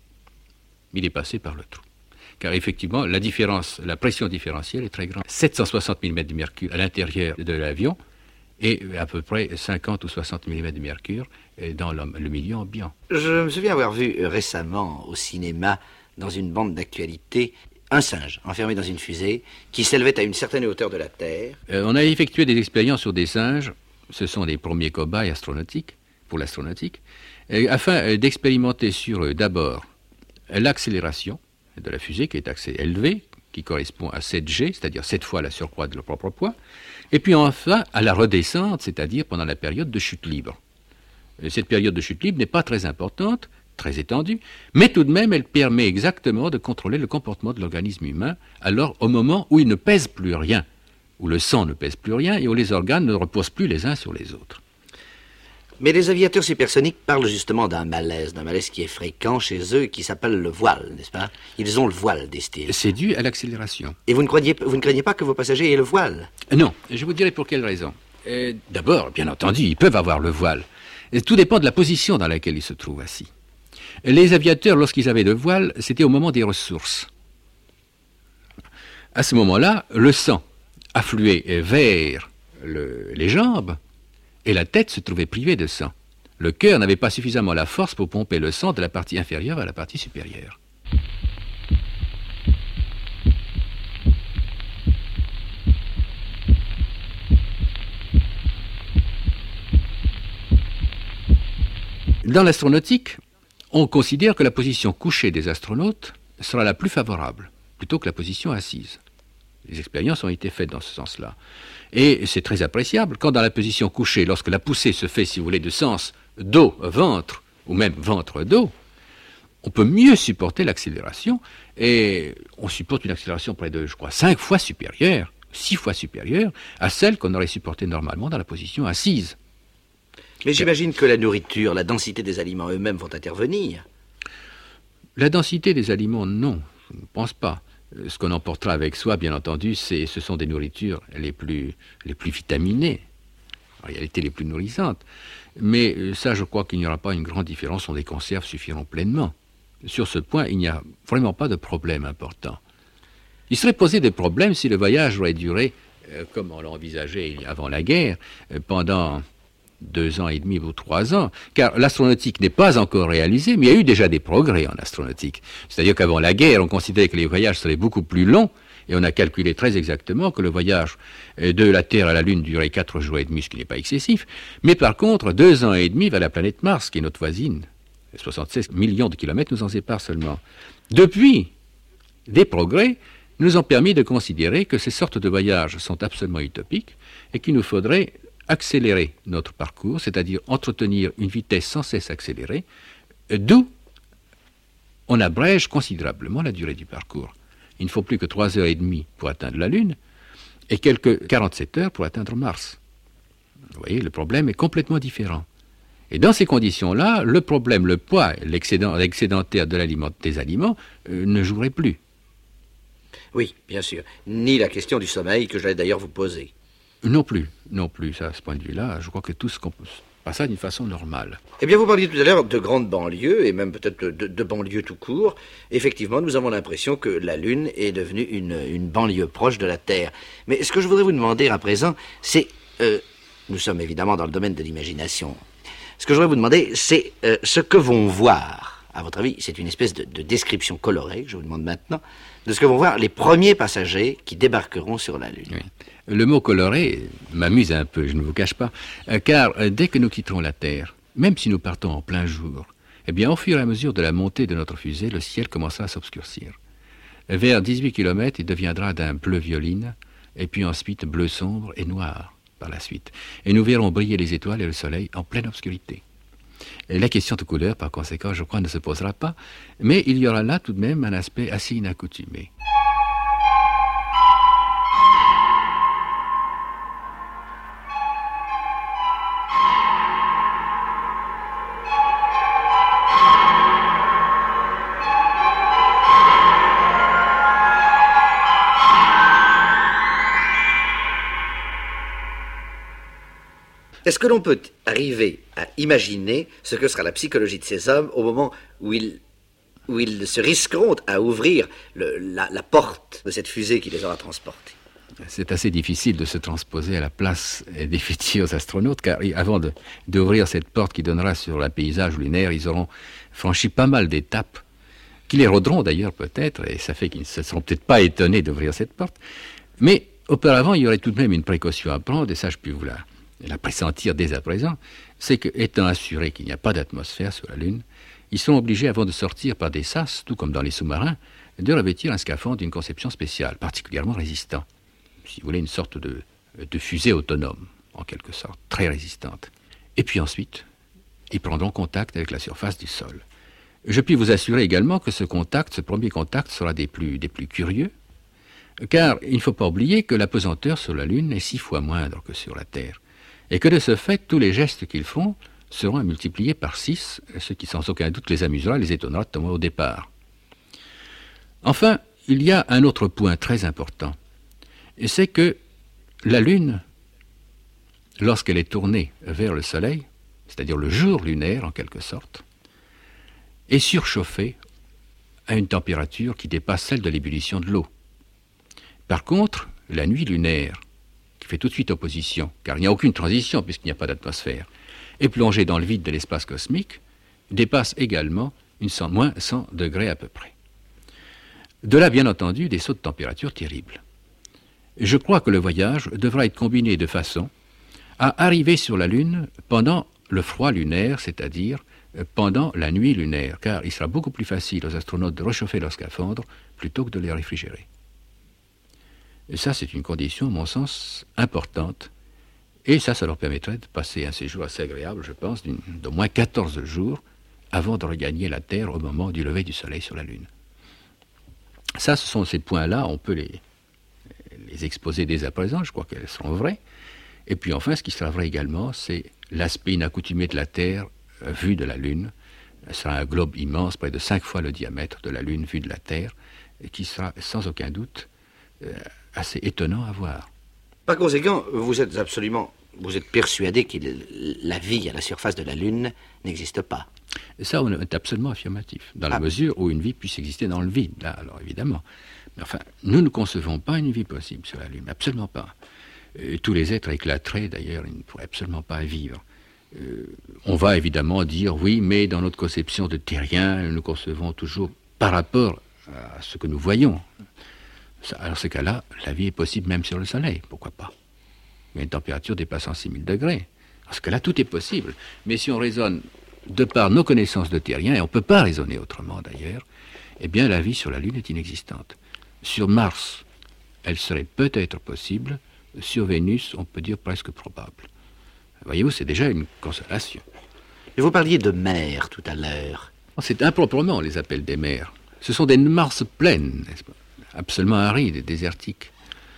Il est passé par le trou. Car effectivement, la différence, la pression différentielle est très grande. sept cent soixante millimètres de mercure à l'intérieur de l'avion et à peu près cinquante ou soixante millimètres de mercure dans le, le milieu ambiant. Je me souviens avoir vu récemment au cinéma, dans une bande d'actualité, un singe enfermé dans une fusée qui s'élevait à une certaine hauteur de la Terre. Euh, on a effectué des expériences sur des singes. Ce sont les premiers cobayes astronautiques, pour l'astronautique, euh, afin d'expérimenter sur eux d'abord l'accélération de la fusée qui est assez élevée, qui correspond à sept G, c'est-à-dire sept fois la surcroît de leur propre poids, et puis enfin à la redescente, c'est-à-dire pendant la période de chute libre. Et cette période de chute libre n'est pas très importante, très étendue, mais tout de même elle permet exactement de contrôler le comportement de l'organisme humain, alors au moment où il ne pèse plus rien, où le sang ne pèse plus rien et où les organes ne reposent plus les uns sur les autres. Mais les aviateurs supersoniques parlent justement d'un malaise, d'un malaise qui est fréquent chez eux et qui s'appelle le voile, n'est-ce pas? Ils ont le voile, disent-ils. C'est dû à l'accélération. Et vous ne, croyez, vous ne craignez pas que vos passagers aient le voile? Non, je vous dirai pour quelle raison. Euh, d'abord, bien entendu, ils peuvent avoir le voile. Et tout dépend de la position dans laquelle ils se trouvent assis. Les aviateurs, lorsqu'ils avaient le voile, c'était au moment des ressources. À ce moment-là, le sang affluait vers le, les jambes, et la tête se trouvait privée de sang. Le cœur n'avait pas suffisamment la force pour pomper le sang de la partie inférieure à la partie supérieure. Dans l'astronautique, on considère que la position couchée des astronautes sera la plus favorable, plutôt que la position assise. Les expériences ont été faites dans ce sens-là. Et c'est très appréciable quand dans la position couchée, lorsque la poussée se fait, si vous voulez, de sens dos-ventre, ou même ventre-dos, on peut mieux supporter l'accélération, et on supporte une accélération près de, je crois, cinq fois supérieure, six fois supérieure à celle qu'on aurait supportée normalement dans la position assise. Mais j'imagine que la nourriture, la densité des aliments eux-mêmes vont intervenir. La densité des aliments, non, je ne pense pas. Ce qu'on emportera avec soi, bien entendu, c'est, ce sont des nourritures les plus, les plus vitaminées, en réalité les plus nourrissantes. Mais ça, je crois qu'il n'y aura pas une grande différence, les conserves suffiront pleinement. Sur ce point, il n'y a vraiment pas de problème important. Il serait posé des problèmes si le voyage aurait duré, euh, comme on l'a envisagé avant la guerre, euh, pendant deux ans et demi ou trois ans, car l'astronautique n'est pas encore réalisée, mais il y a eu déjà des progrès en astronautique. C'est-à-dire qu'avant la guerre, on considérait que les voyages seraient beaucoup plus longs, et on a calculé très exactement que le voyage de la Terre à la Lune durait quatre jours et demi, ce qui n'est pas excessif, mais par contre, deux ans et demi vers la planète Mars, qui est notre voisine. soixante-seize millions de kilomètres nous en séparent seulement. Depuis, des progrès nous ont permis de considérer que ces sortes de voyages sont absolument utopiques et qu'il nous faudrait accélérer notre parcours, c'est-à-dire entretenir une vitesse sans cesse accélérée, d'où on abrège considérablement la durée du parcours. Il ne faut plus que trois heures et demie pour atteindre la Lune et quelques quarante-sept heures pour atteindre Mars. Vous voyez, le problème est complètement différent. Et dans ces conditions-là, le problème, le poids, l'excédent, l'excédentaire de l'aliment, des aliments euh, ne jouerait plus. Oui, bien sûr. Ni la question du sommeil que j'allais d'ailleurs vous poser. Non plus, non plus. Ça, à ce point de vue-là, je crois que tout se passe d'une façon normale. Eh bien, vous parliez tout à l'heure de grandes banlieues, et même peut-être de, de banlieues tout court. Effectivement, nous avons l'impression que la Lune est devenue une, une banlieue proche de la Terre. Mais ce que je voudrais vous demander à présent, c'est... Euh, nous sommes évidemment dans le domaine de l'imagination. Ce que je voudrais vous demander, c'est euh, ce que vont voir, à votre avis, c'est une espèce de, de description colorée, que je vous demande maintenant, de ce que vont voir les premiers passagers qui débarqueront sur la Lune. Oui. Le mot coloré m'amuse un peu, je ne vous cache pas, euh, car euh, dès que nous quitterons la Terre, même si nous partons en plein jour, eh bien, au fur et à mesure de la montée de notre fusée, le ciel commencera à s'obscurcir. Vers dix-huit kilomètres, il deviendra d'un bleu violine, et puis ensuite bleu sombre et noir par la suite. Et nous verrons briller les étoiles et le soleil en pleine obscurité. Et la question de couleur, par conséquent, je crois, ne se posera pas, mais il y aura là tout de même un aspect assez inaccoutumé. Est-ce que l'on peut arriver à imaginer ce que sera la psychologie de ces hommes au moment où ils, où ils se risqueront à ouvrir le, la, la porte de cette fusée qui les aura transportés? C'est assez difficile de se transposer à la place des futurs astronautes, car avant de, d'ouvrir cette porte qui donnera sur un paysage lunaire, ils auront franchi pas mal d'étapes, qui les rôderont d'ailleurs peut-être, et ça fait qu'ils ne se seront peut-être pas étonnés d'ouvrir cette porte. Mais auparavant, il y aurait tout de même une précaution à prendre, et ça je puis vous la... la pressentir dès à présent, c'est que, étant assuré qu'il n'y a pas d'atmosphère sur la Lune, ils sont obligés, avant de sortir par des sas, tout comme dans les sous-marins, de revêtir un scaphandre d'une conception spéciale, particulièrement résistant. Si vous voulez, une sorte de, de fusée autonome, en quelque sorte, très résistante. Et puis ensuite, ils prendront contact avec la surface du sol. Je puis vous assurer également que ce contact, ce premier contact, sera des plus, des plus curieux, car il ne faut pas oublier que la pesanteur sur la Lune est six fois moindre que sur la Terre. Et que de ce fait, tous les gestes qu'ils font seront à multiplier par six, ce qui sans aucun doute les amusera, les étonnera au au départ. Enfin, il y a un autre point très important, et c'est que la Lune, lorsqu'elle est tournée vers le Soleil, c'est-à-dire le jour lunaire en quelque sorte, est surchauffée à une température qui dépasse celle de l'ébullition de l'eau. Par contre, la nuit lunaire, qui qui fait tout de suite opposition, car il n'y a aucune transition puisqu'il n'y a pas d'atmosphère, et plongé dans le vide de l'espace cosmique, dépasse également une cent, moins cent degrés à peu près. De là, bien entendu, des sauts de température terribles. Je crois que le voyage devra être combiné de façon à arriver sur la Lune pendant le froid lunaire, c'est-à-dire pendant la nuit lunaire, car il sera beaucoup plus facile aux astronautes de réchauffer leurs scaphandres plutôt que de les réfrigérer. Et ça, c'est une condition, à mon sens, importante. Et ça, ça leur permettrait de passer un séjour assez agréable, je pense, d'au moins quatorze jours avant de regagner la Terre au moment du lever du Soleil sur la Lune. Ça, ce sont ces points-là, on peut les, les exposer dès à présent, je crois qu'elles seront vraies. Et puis enfin, ce qui sera vrai également, c'est l'aspect inaccoutumé de la Terre euh, vue de la Lune. Ce sera un globe immense, près de cinq fois le diamètre de la Lune vue de la Terre, et qui sera sans aucun doute euh, assez étonnant à voir. Par conséquent, vous êtes absolument, vous êtes persuadé que la vie à la surface de la Lune n'existe pas. Ça, on est absolument affirmatif, dans la ah. mesure où une vie puisse exister dans le vide, là, alors évidemment. Mais enfin, nous ne concevons pas une vie possible sur la Lune, absolument pas. Euh, tous les êtres éclateraient, d'ailleurs, ils ne pourraient absolument pas vivre. Euh, on va évidemment dire, oui, mais dans notre conception de terrien, nous concevons toujours par rapport à ce que nous voyons. Alors, dans ce cas-là, la vie est possible même sur le Soleil, pourquoi pas? Il y a une température dépassant six mille degrés. Dans ce cas-là, tout est possible. Mais si on raisonne de par nos connaissances de terrien, et on ne peut pas raisonner autrement d'ailleurs, eh bien la vie sur la Lune est inexistante. Sur Mars, elle serait peut-être possible. Sur Vénus, on peut dire presque probable. Voyez-vous, c'est déjà une consolation. Et vous parliez de mer tout à l'heure. C'est improprement, on les appelle des mers. Ce sont des Mars pleines, n'est-ce pas? Absolument arides et désertiques.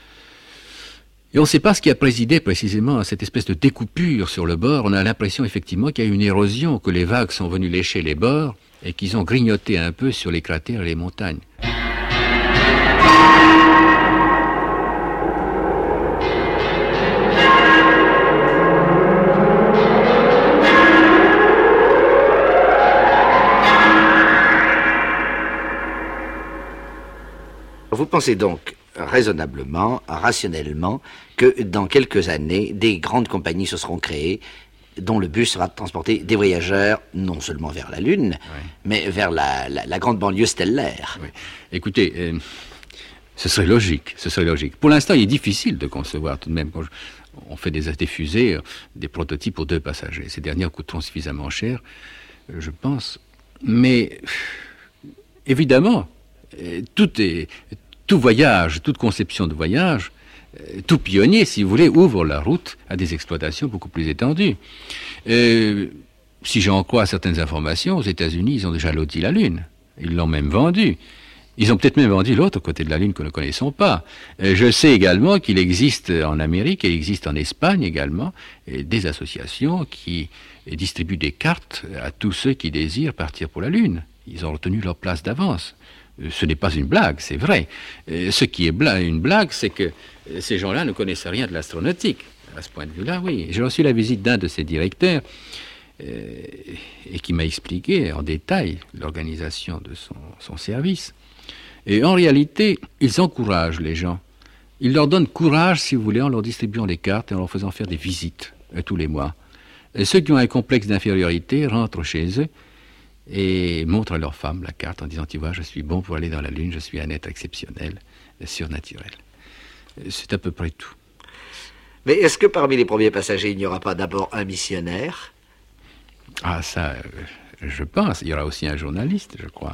Et on ne sait pas ce qui a présidé précisément à cette espèce de découpure sur le bord. On a l'impression effectivement qu'il y a eu une érosion, que les vagues sont venues lécher les bords et qu'ils ont grignoté un peu sur les cratères et les montagnes. Vous pensez donc raisonnablement, rationnellement, que dans quelques années, des grandes compagnies se seront créées dont le but sera de transporter des voyageurs non seulement vers la Lune, oui. mais vers la, la, la grande banlieue stellaire. Oui. Écoutez, euh, ce serait logique, ce serait logique. Pour l'instant, il est difficile de concevoir tout de même. Quand je, on fait des, des fusées, des prototypes pour deux passagers. Ces dernières coûteront suffisamment cher, je pense. Mais évidemment, tout est... Tout voyage, toute conception de voyage, euh, tout pionnier, si vous voulez, ouvre la route à des exploitations beaucoup plus étendues. Euh, si j'en crois certaines informations, aux États-Unis, ils ont déjà loti la Lune. Ils l'ont même vendue. Ils ont peut-être même vendu l'autre côté de la Lune que nous ne connaissons pas. Euh, je sais également qu'il existe en Amérique et il existe en Espagne également euh, des associations qui distribuent des cartes à tous ceux qui désirent partir pour la Lune. Ils ont retenu leur place d'avance. Ce n'est pas une blague, c'est vrai. Ce qui est bla- une blague, c'est que ces gens-là ne connaissaient rien de l'astronautique. À ce point de vue-là, oui. J'ai reçu la visite d'un de ces directeurs euh, et qui m'a expliqué en détail l'organisation de son, son service. Et en réalité, ils encouragent les gens. Ils leur donnent courage, si vous voulez, en leur distribuant des cartes et en leur faisant faire des visites euh, tous les mois. Et ceux qui ont un complexe d'infériorité rentrent chez eux et montrent à leur femme la carte en disant, tu vois, je suis bon pour aller dans la Lune, je suis un être exceptionnel, surnaturel. C'est à peu près tout. Mais est-ce que parmi les premiers passagers, il n'y aura pas d'abord un missionnaire? Ah, ça, je pense. Il y aura aussi un journaliste, je crois.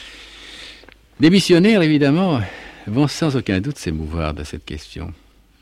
Les missionnaires, évidemment, vont sans aucun doute s'émouvoir de cette question.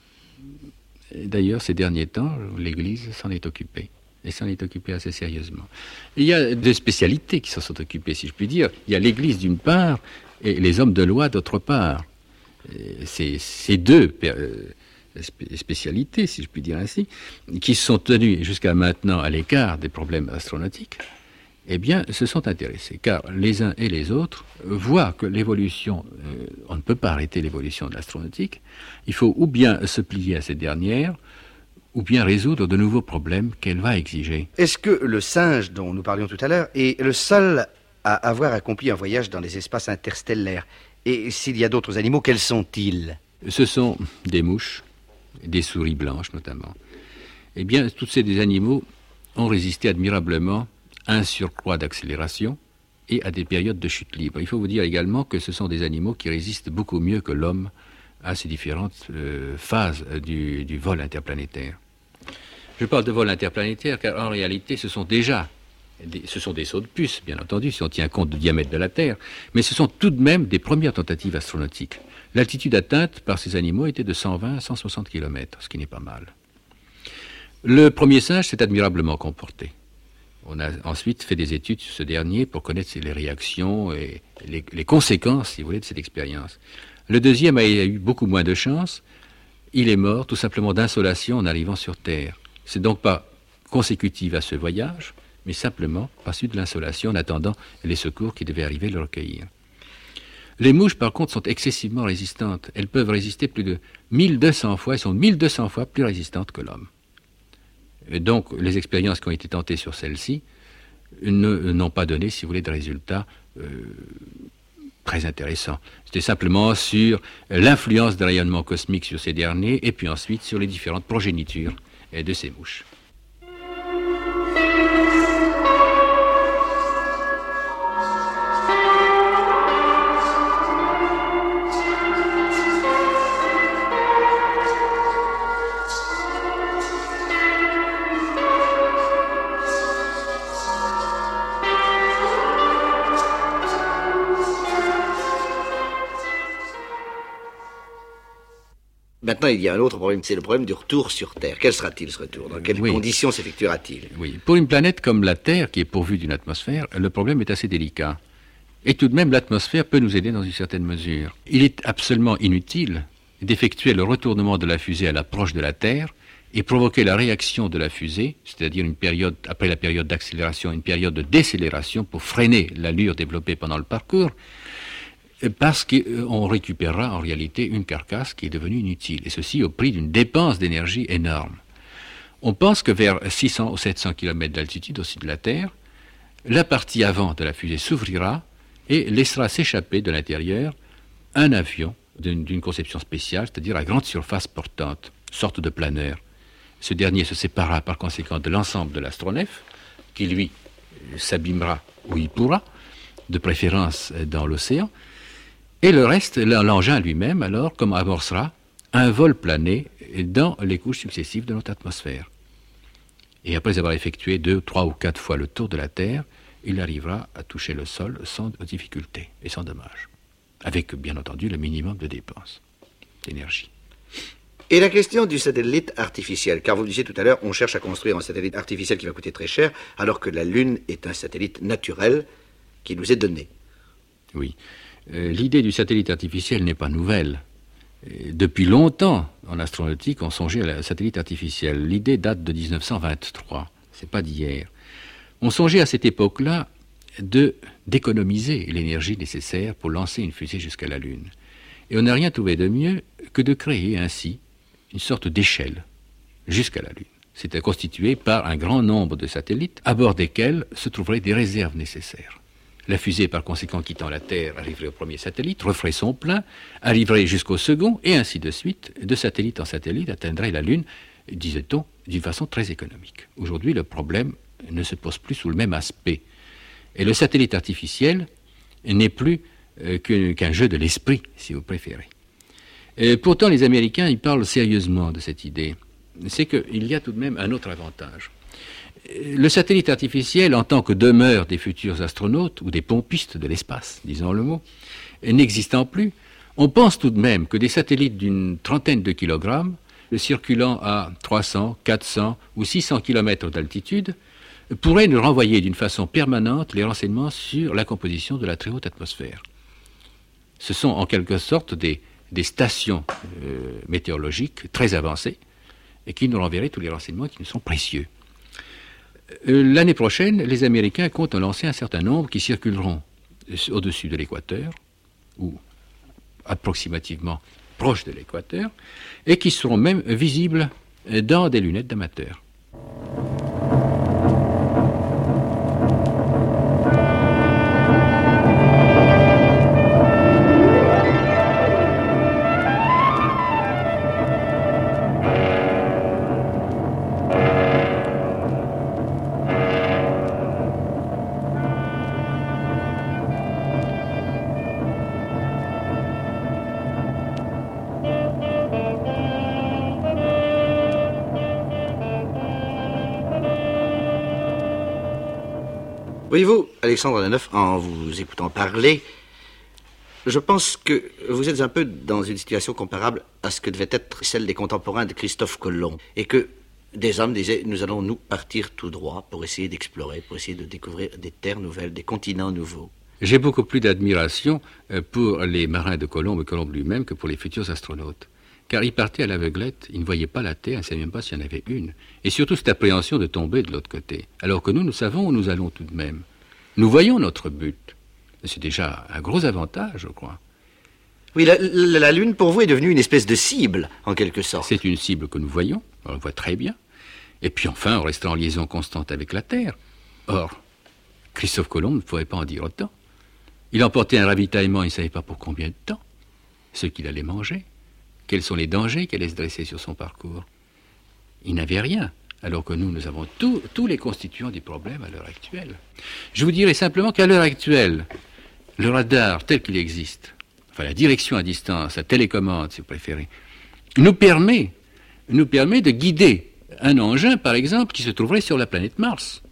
Et d'ailleurs, ces derniers temps, l'Église s'en est occupée. Et s'en est occupé assez sérieusement. Il y a deux spécialités qui s'en sont occupées, si je puis dire. Il y a l'Église d'une part et les hommes de loi d'autre part. C'est ces deux spécialités, si je puis dire ainsi, qui se sont tenues jusqu'à maintenant à l'écart des problèmes astronautiques, eh bien, se sont intéressés. Car les uns et les autres voient que l'évolution, euh, on ne peut pas arrêter l'évolution de l'astronautique. Il faut ou bien se plier à cette dernière, ou bien résoudre de nouveaux problèmes qu'elle va exiger. Est-ce que le singe dont nous parlions tout à l'heure est le seul à avoir accompli un voyage dans les espaces interstellaires? Et s'il y a d'autres animaux, quels sont-ils? Ce sont des mouches, des souris blanches notamment. Eh bien, tous ces animaux ont résisté admirablement à un surcroît d'accélération et à des périodes de chute libre. Il faut vous dire également que ce sont des animaux qui résistent beaucoup mieux que l'homme à ces différentes euh, phases du, du vol interplanétaire. Je parle de vol interplanétaire car en réalité ce sont déjà des, ce sont des sauts de puce, bien entendu, si on tient compte du diamètre de la Terre, mais ce sont tout de même des premières tentatives astronautiques. L'altitude atteinte par ces animaux était de cent vingt à cent soixante kilomètres, ce qui n'est pas mal. Le premier singe s'est admirablement comporté. On a ensuite fait des études sur ce dernier pour connaître les réactions et les, les conséquences, si vous voulez, de cette expérience. Le deuxième a eu beaucoup moins de chance. Il est mort tout simplement d'insolation en arrivant sur Terre. C'est donc pas consécutif à ce voyage, mais simplement par suite de l'insolation en attendant les secours qui devaient arriver le recueillir. Les mouches, par contre, sont excessivement résistantes. Elles peuvent résister plus de mille deux cents fois, elles sont mille deux cents fois plus résistantes que l'homme. Et donc, les expériences qui ont été tentées sur celles-ci ne, n'ont pas donné, si vous voulez, de résultats euh, très intéressants. C'était simplement sur l'influence des rayonnements cosmiques sur ces derniers, et puis ensuite sur les différentes progénitures de ces mouches. Maintenant, il y a un autre problème, c'est le problème du retour sur Terre. Quel sera-t-il, ce retour? Dans quelles oui. conditions s'effectuera-t-il? Oui. Pour une planète comme la Terre, qui est pourvue d'une atmosphère, le problème est assez délicat. Et tout de même, l'atmosphère peut nous aider dans une certaine mesure. Il est absolument inutile d'effectuer le retournement de la fusée à l'approche de la Terre et provoquer la réaction de la fusée, c'est-à-dire une période, après la période d'accélération, une période de décélération pour freiner l'allure développée pendant le parcours, parce qu'on récupérera en réalité une carcasse qui est devenue inutile, et ceci au prix d'une dépense d'énergie énorme. On pense que vers six cents ou sept cents kilomètres d'altitude au-dessus de la Terre, la partie avant de la fusée s'ouvrira et laissera s'échapper de l'intérieur un avion d'une, d'une conception spéciale, c'est-à-dire à grande surface portante, sorte de planeur. Ce dernier se séparera par conséquent de l'ensemble de l'astronef, qui lui s'abîmera où il pourra, de préférence dans l'océan, et le reste, l'engin lui-même, alors, comme amorcera un vol plané dans les couches successives de notre atmosphère. Et après avoir effectué deux, trois ou quatre fois le tour de la Terre, il arrivera à toucher le sol sans difficulté et sans dommage, avec, bien entendu, le minimum de dépenses d'énergie. Et la question du satellite artificiel, car vous disiez tout à l'heure, on cherche à construire un satellite artificiel qui va coûter très cher, alors que la Lune est un satellite naturel qui nous est donné. Oui. Euh, l'idée du satellite artificiel n'est pas nouvelle. Et depuis longtemps, en astronautique, on songeait à la satellite artificielle. L'idée date de dix-neuf cent vingt-trois, c'est pas d'hier. On songeait à cette époque-là de, d'économiser l'énergie nécessaire pour lancer une fusée jusqu'à la Lune. Et on n'a rien trouvé de mieux que de créer ainsi une sorte d'échelle jusqu'à la Lune. C'était constitué par un grand nombre de satellites à bord desquels se trouveraient des réserves nécessaires. La fusée, par conséquent, quittant la Terre, arriverait au premier satellite, referait son plein, arriverait jusqu'au second, et ainsi de suite, de satellite en satellite, atteindrait la Lune, disait-on, d'une façon très économique. Aujourd'hui, le problème ne se pose plus sous le même aspect. Et le satellite artificiel n'est plus euh, qu'un jeu de l'esprit, si vous préférez. Et pourtant, les Américains, ils parlent sérieusement de cette idée. C'est qu'il y a tout de même un autre avantage. Le satellite artificiel, en tant que demeure des futurs astronautes, ou des pompistes de l'espace, disons le mot, n'existant plus, on pense tout de même que des satellites d'une trentaine de kilogrammes, circulant à trois cents, quatre cents ou six cents kilomètres d'altitude, pourraient nous renvoyer d'une façon permanente les renseignements sur la composition de la très haute atmosphère. Ce sont en quelque sorte des, des stations euh, météorologiques très avancées, et qui nous renverraient tous les renseignements qui nous sont précieux. L'année prochaine, les Américains comptent en lancer un certain nombre qui circuleront au-dessus de l'équateur, ou approximativement proche de l'équateur, et qui seront même visibles dans des lunettes d'amateurs. Voyez-vous, Alexandre Ananoff, en vous écoutant parler, je pense que vous êtes un peu dans une situation comparable à ce que devait être celle des contemporains de Christophe Colomb, et que des hommes disaient, nous allons nous partir tout droit pour essayer d'explorer, pour essayer de découvrir des terres nouvelles, des continents nouveaux. J'ai beaucoup plus d'admiration pour les marins de Colomb et Colomb lui-même que pour les futurs astronautes. Car ils partaient à l'aveuglette, ils ne voyaient pas la Terre, ils ne savaient même pas s'il y en avait une. Et surtout cette appréhension de tomber de l'autre côté. Alors que nous, nous savons où nous allons tout de même. Nous voyons notre but. C'est déjà un gros avantage, je crois. Oui, la, la, la Lune, pour vous, est devenue une espèce de cible, en quelque sorte. C'est une cible que nous voyons, on le voit très bien. Et puis enfin, on restera en liaison constante avec la Terre. Or, Christophe Colomb ne pouvait pas en dire autant. Il emportait un ravitaillement, il ne savait pas pour combien de temps. Ce qu'il allait manger. Quels sont les dangers qui allaient se dresser sur son parcours? Il n'avait rien, alors que nous, nous avons tout, tous les constituants des problèmes à l'heure actuelle. Je vous dirais simplement qu'à l'heure actuelle, le radar tel qu'il existe, enfin la direction à distance, la télécommande si vous préférez, nous permet, nous permet de guider un engin, par exemple, qui se trouverait sur la planète Mars.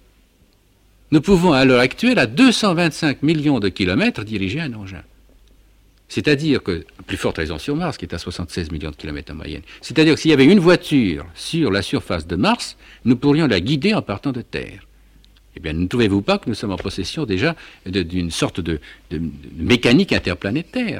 Nous pouvons à l'heure actuelle, à deux cent vingt-cinq millions de kilomètres, diriger un engin. C'est-à-dire que, plus forte raison sur Mars, qui est à soixante-seize millions de kilomètres en moyenne, c'est-à-dire que s'il y avait une voiture sur la surface de Mars, nous pourrions la guider en partant de Terre. Eh bien, ne trouvez-vous pas que nous sommes en possession déjà de, d'une sorte de, de, de mécanique interplanétaire?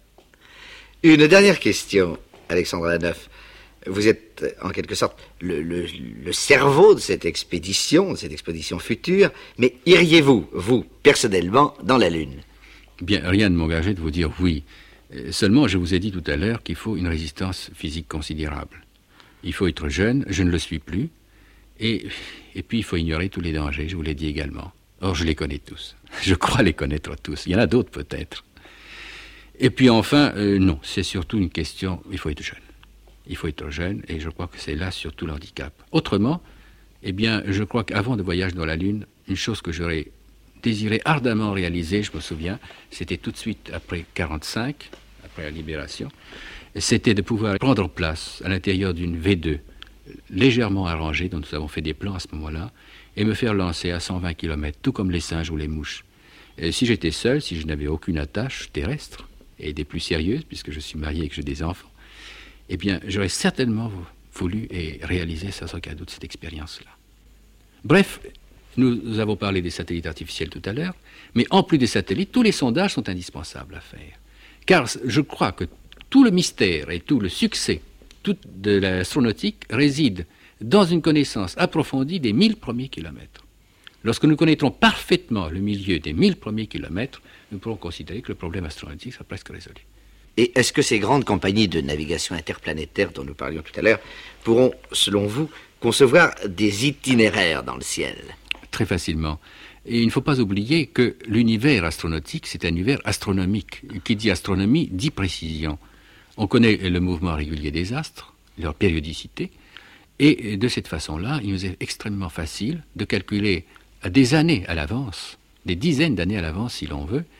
Une dernière question, Alexandre Ananoff. Vous êtes, en quelque sorte, le, le, le cerveau de cette expédition, de cette expédition future, mais iriez-vous, vous, personnellement, dans la Lune? Bien, rien ne m'engageait de vous dire oui. Euh, seulement, je vous ai dit tout à l'heure qu'il faut une résistance physique considérable. Il faut être jeune, je ne le suis plus, et, et puis il faut ignorer tous les dangers, je vous l'ai dit également. Or, je les connais tous. Je crois les connaître tous. Il y en a d'autres peut-être. Et puis enfin, euh, non, c'est surtout une question, il faut être jeune. Il faut être jeune, et je crois que c'est là surtout l'handicap. Autrement, eh bien, je crois qu'avant de voyage dans la Lune, une chose que j'aurais désiré ardemment réaliser, je me souviens, c'était tout de suite après quarante-cinq, après la libération, c'était de pouvoir prendre place à l'intérieur d'une V deux légèrement arrangée, dont nous avons fait des plans à ce moment-là, et me faire lancer à cent vingt kilomètres, tout comme les singes ou les mouches. Et si j'étais seul, si je n'avais aucune attache terrestre, et des plus sérieuses, puisque je suis marié et que j'ai des enfants, eh bien, j'aurais certainement voulu et réalisé sans aucun doute cette expérience-là. Bref, nous avons parlé des satellites artificiels tout à l'heure, mais en plus des satellites, tous les sondages sont indispensables à faire. Car je crois que tout le mystère et tout le succès tout de l'astronautique réside dans une connaissance approfondie des mille premiers kilomètres. Lorsque nous connaîtrons parfaitement le milieu des mille premiers kilomètres, nous pourrons considérer que le problème astronautique sera presque résolu. Et est-ce que ces grandes compagnies de navigation interplanétaire dont nous parlions tout à l'heure pourront, selon vous, concevoir des itinéraires dans le ciel? Très facilement. Et il ne faut pas oublier que l'univers astronautique, c'est un univers astronomique. Qui dit astronomie, dit précision. On connaît le mouvement régulier des astres, leur périodicité, et de cette façon-là, il nous est extrêmement facile de calculer à des années à l'avance, des dizaines d'années à l'avance si l'on veut,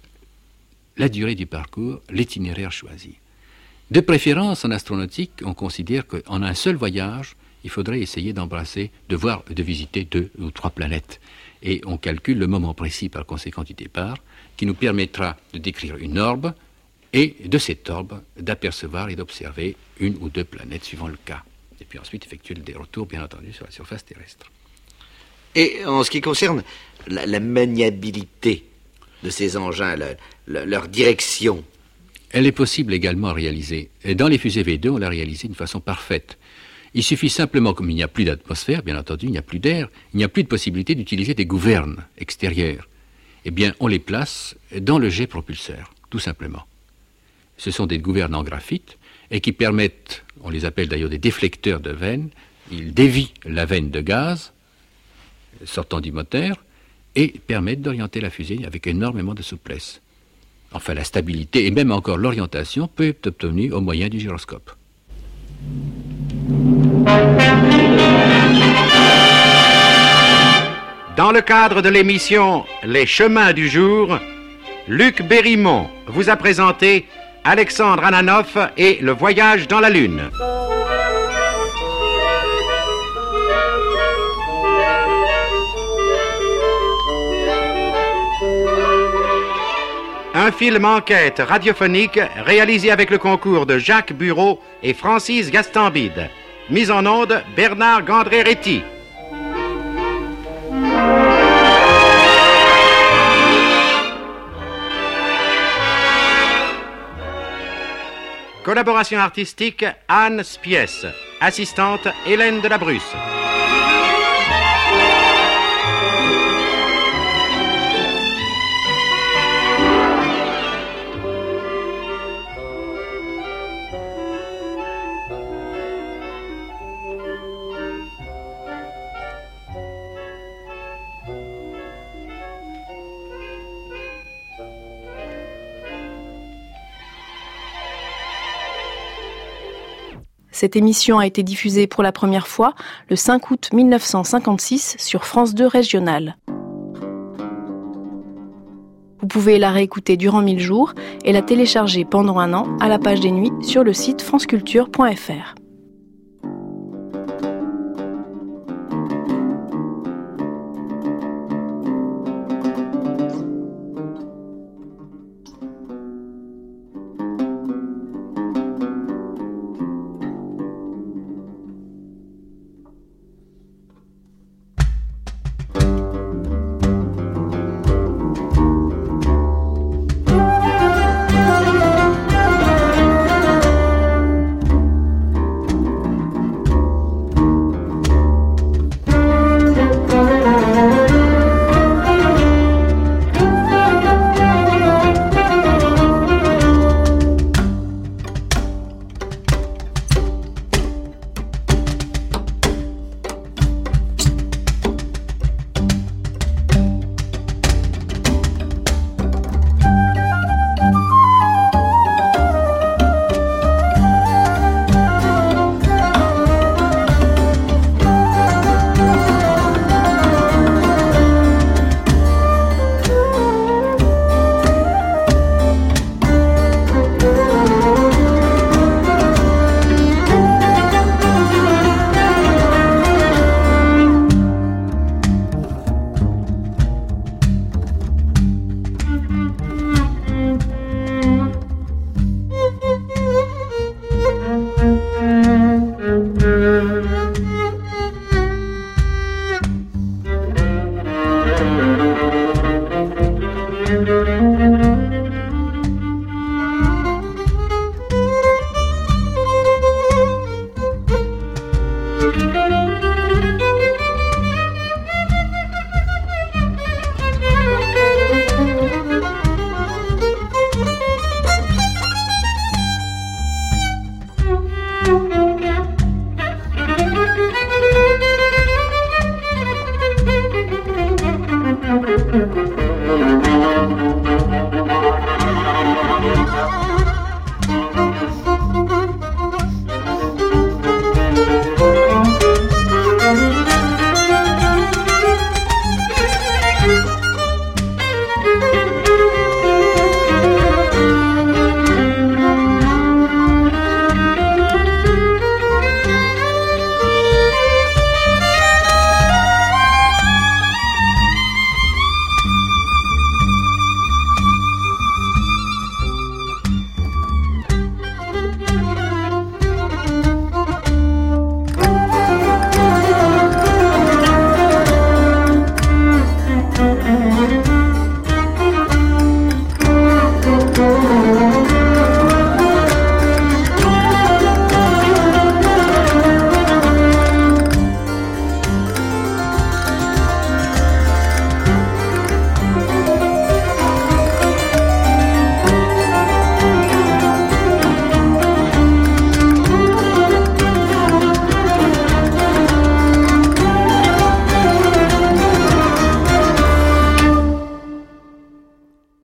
la durée du parcours, l'itinéraire choisi. De préférence, en astronautique, on considère qu'en un seul voyage, il faudrait essayer d'embrasser, de voir, de visiter deux ou trois planètes. Et on calcule le moment précis par conséquent du départ, qui nous permettra de décrire une orbe, et de cette orbe, d'apercevoir et d'observer une ou deux planètes suivant le cas. Et puis ensuite effectuer des retours, bien entendu, sur la surface terrestre. Et en ce qui concerne la, la maniabilité de ces engins, la, la, leur direction, elle est possible également à réaliser. Et dans les fusées V deux, on l'a réalisée d'une façon parfaite. Il suffit simplement, comme il n'y a plus d'atmosphère, bien entendu, il n'y a plus d'air, il n'y a plus de possibilité d'utiliser des gouvernes extérieures. Eh bien, on les place dans le jet propulseur, tout simplement. Ce sont des gouvernes en graphite et qui permettent, on les appelle d'ailleurs des déflecteurs de veine, ils dévient la veine de gaz sortant du moteur et permettent d'orienter la fusée avec énormément de souplesse. Enfin, la stabilité et même encore l'orientation peut être obtenue au moyen du gyroscope. Dans le cadre de l'émission Les Chemins du Jour, Luc Bérimont vous a présenté Alexandre Ananoff et le voyage dans la Lune. un film enquête radiophonique réalisé avec le concours de Jacques Bureau et Francis Gastambide. Mise en onde, Bernard Gandré-Réty. Collaboration artistique, Anne Spiess. Assistante, Hélène Delabrusse. Cette émission a été diffusée pour la première fois le cinq août mille neuf cent cinquante-six sur France deux Régionale. Vous pouvez la réécouter durant mille jours et la télécharger pendant un an à la page des nuits sur le site franceculture point f r. Thank you.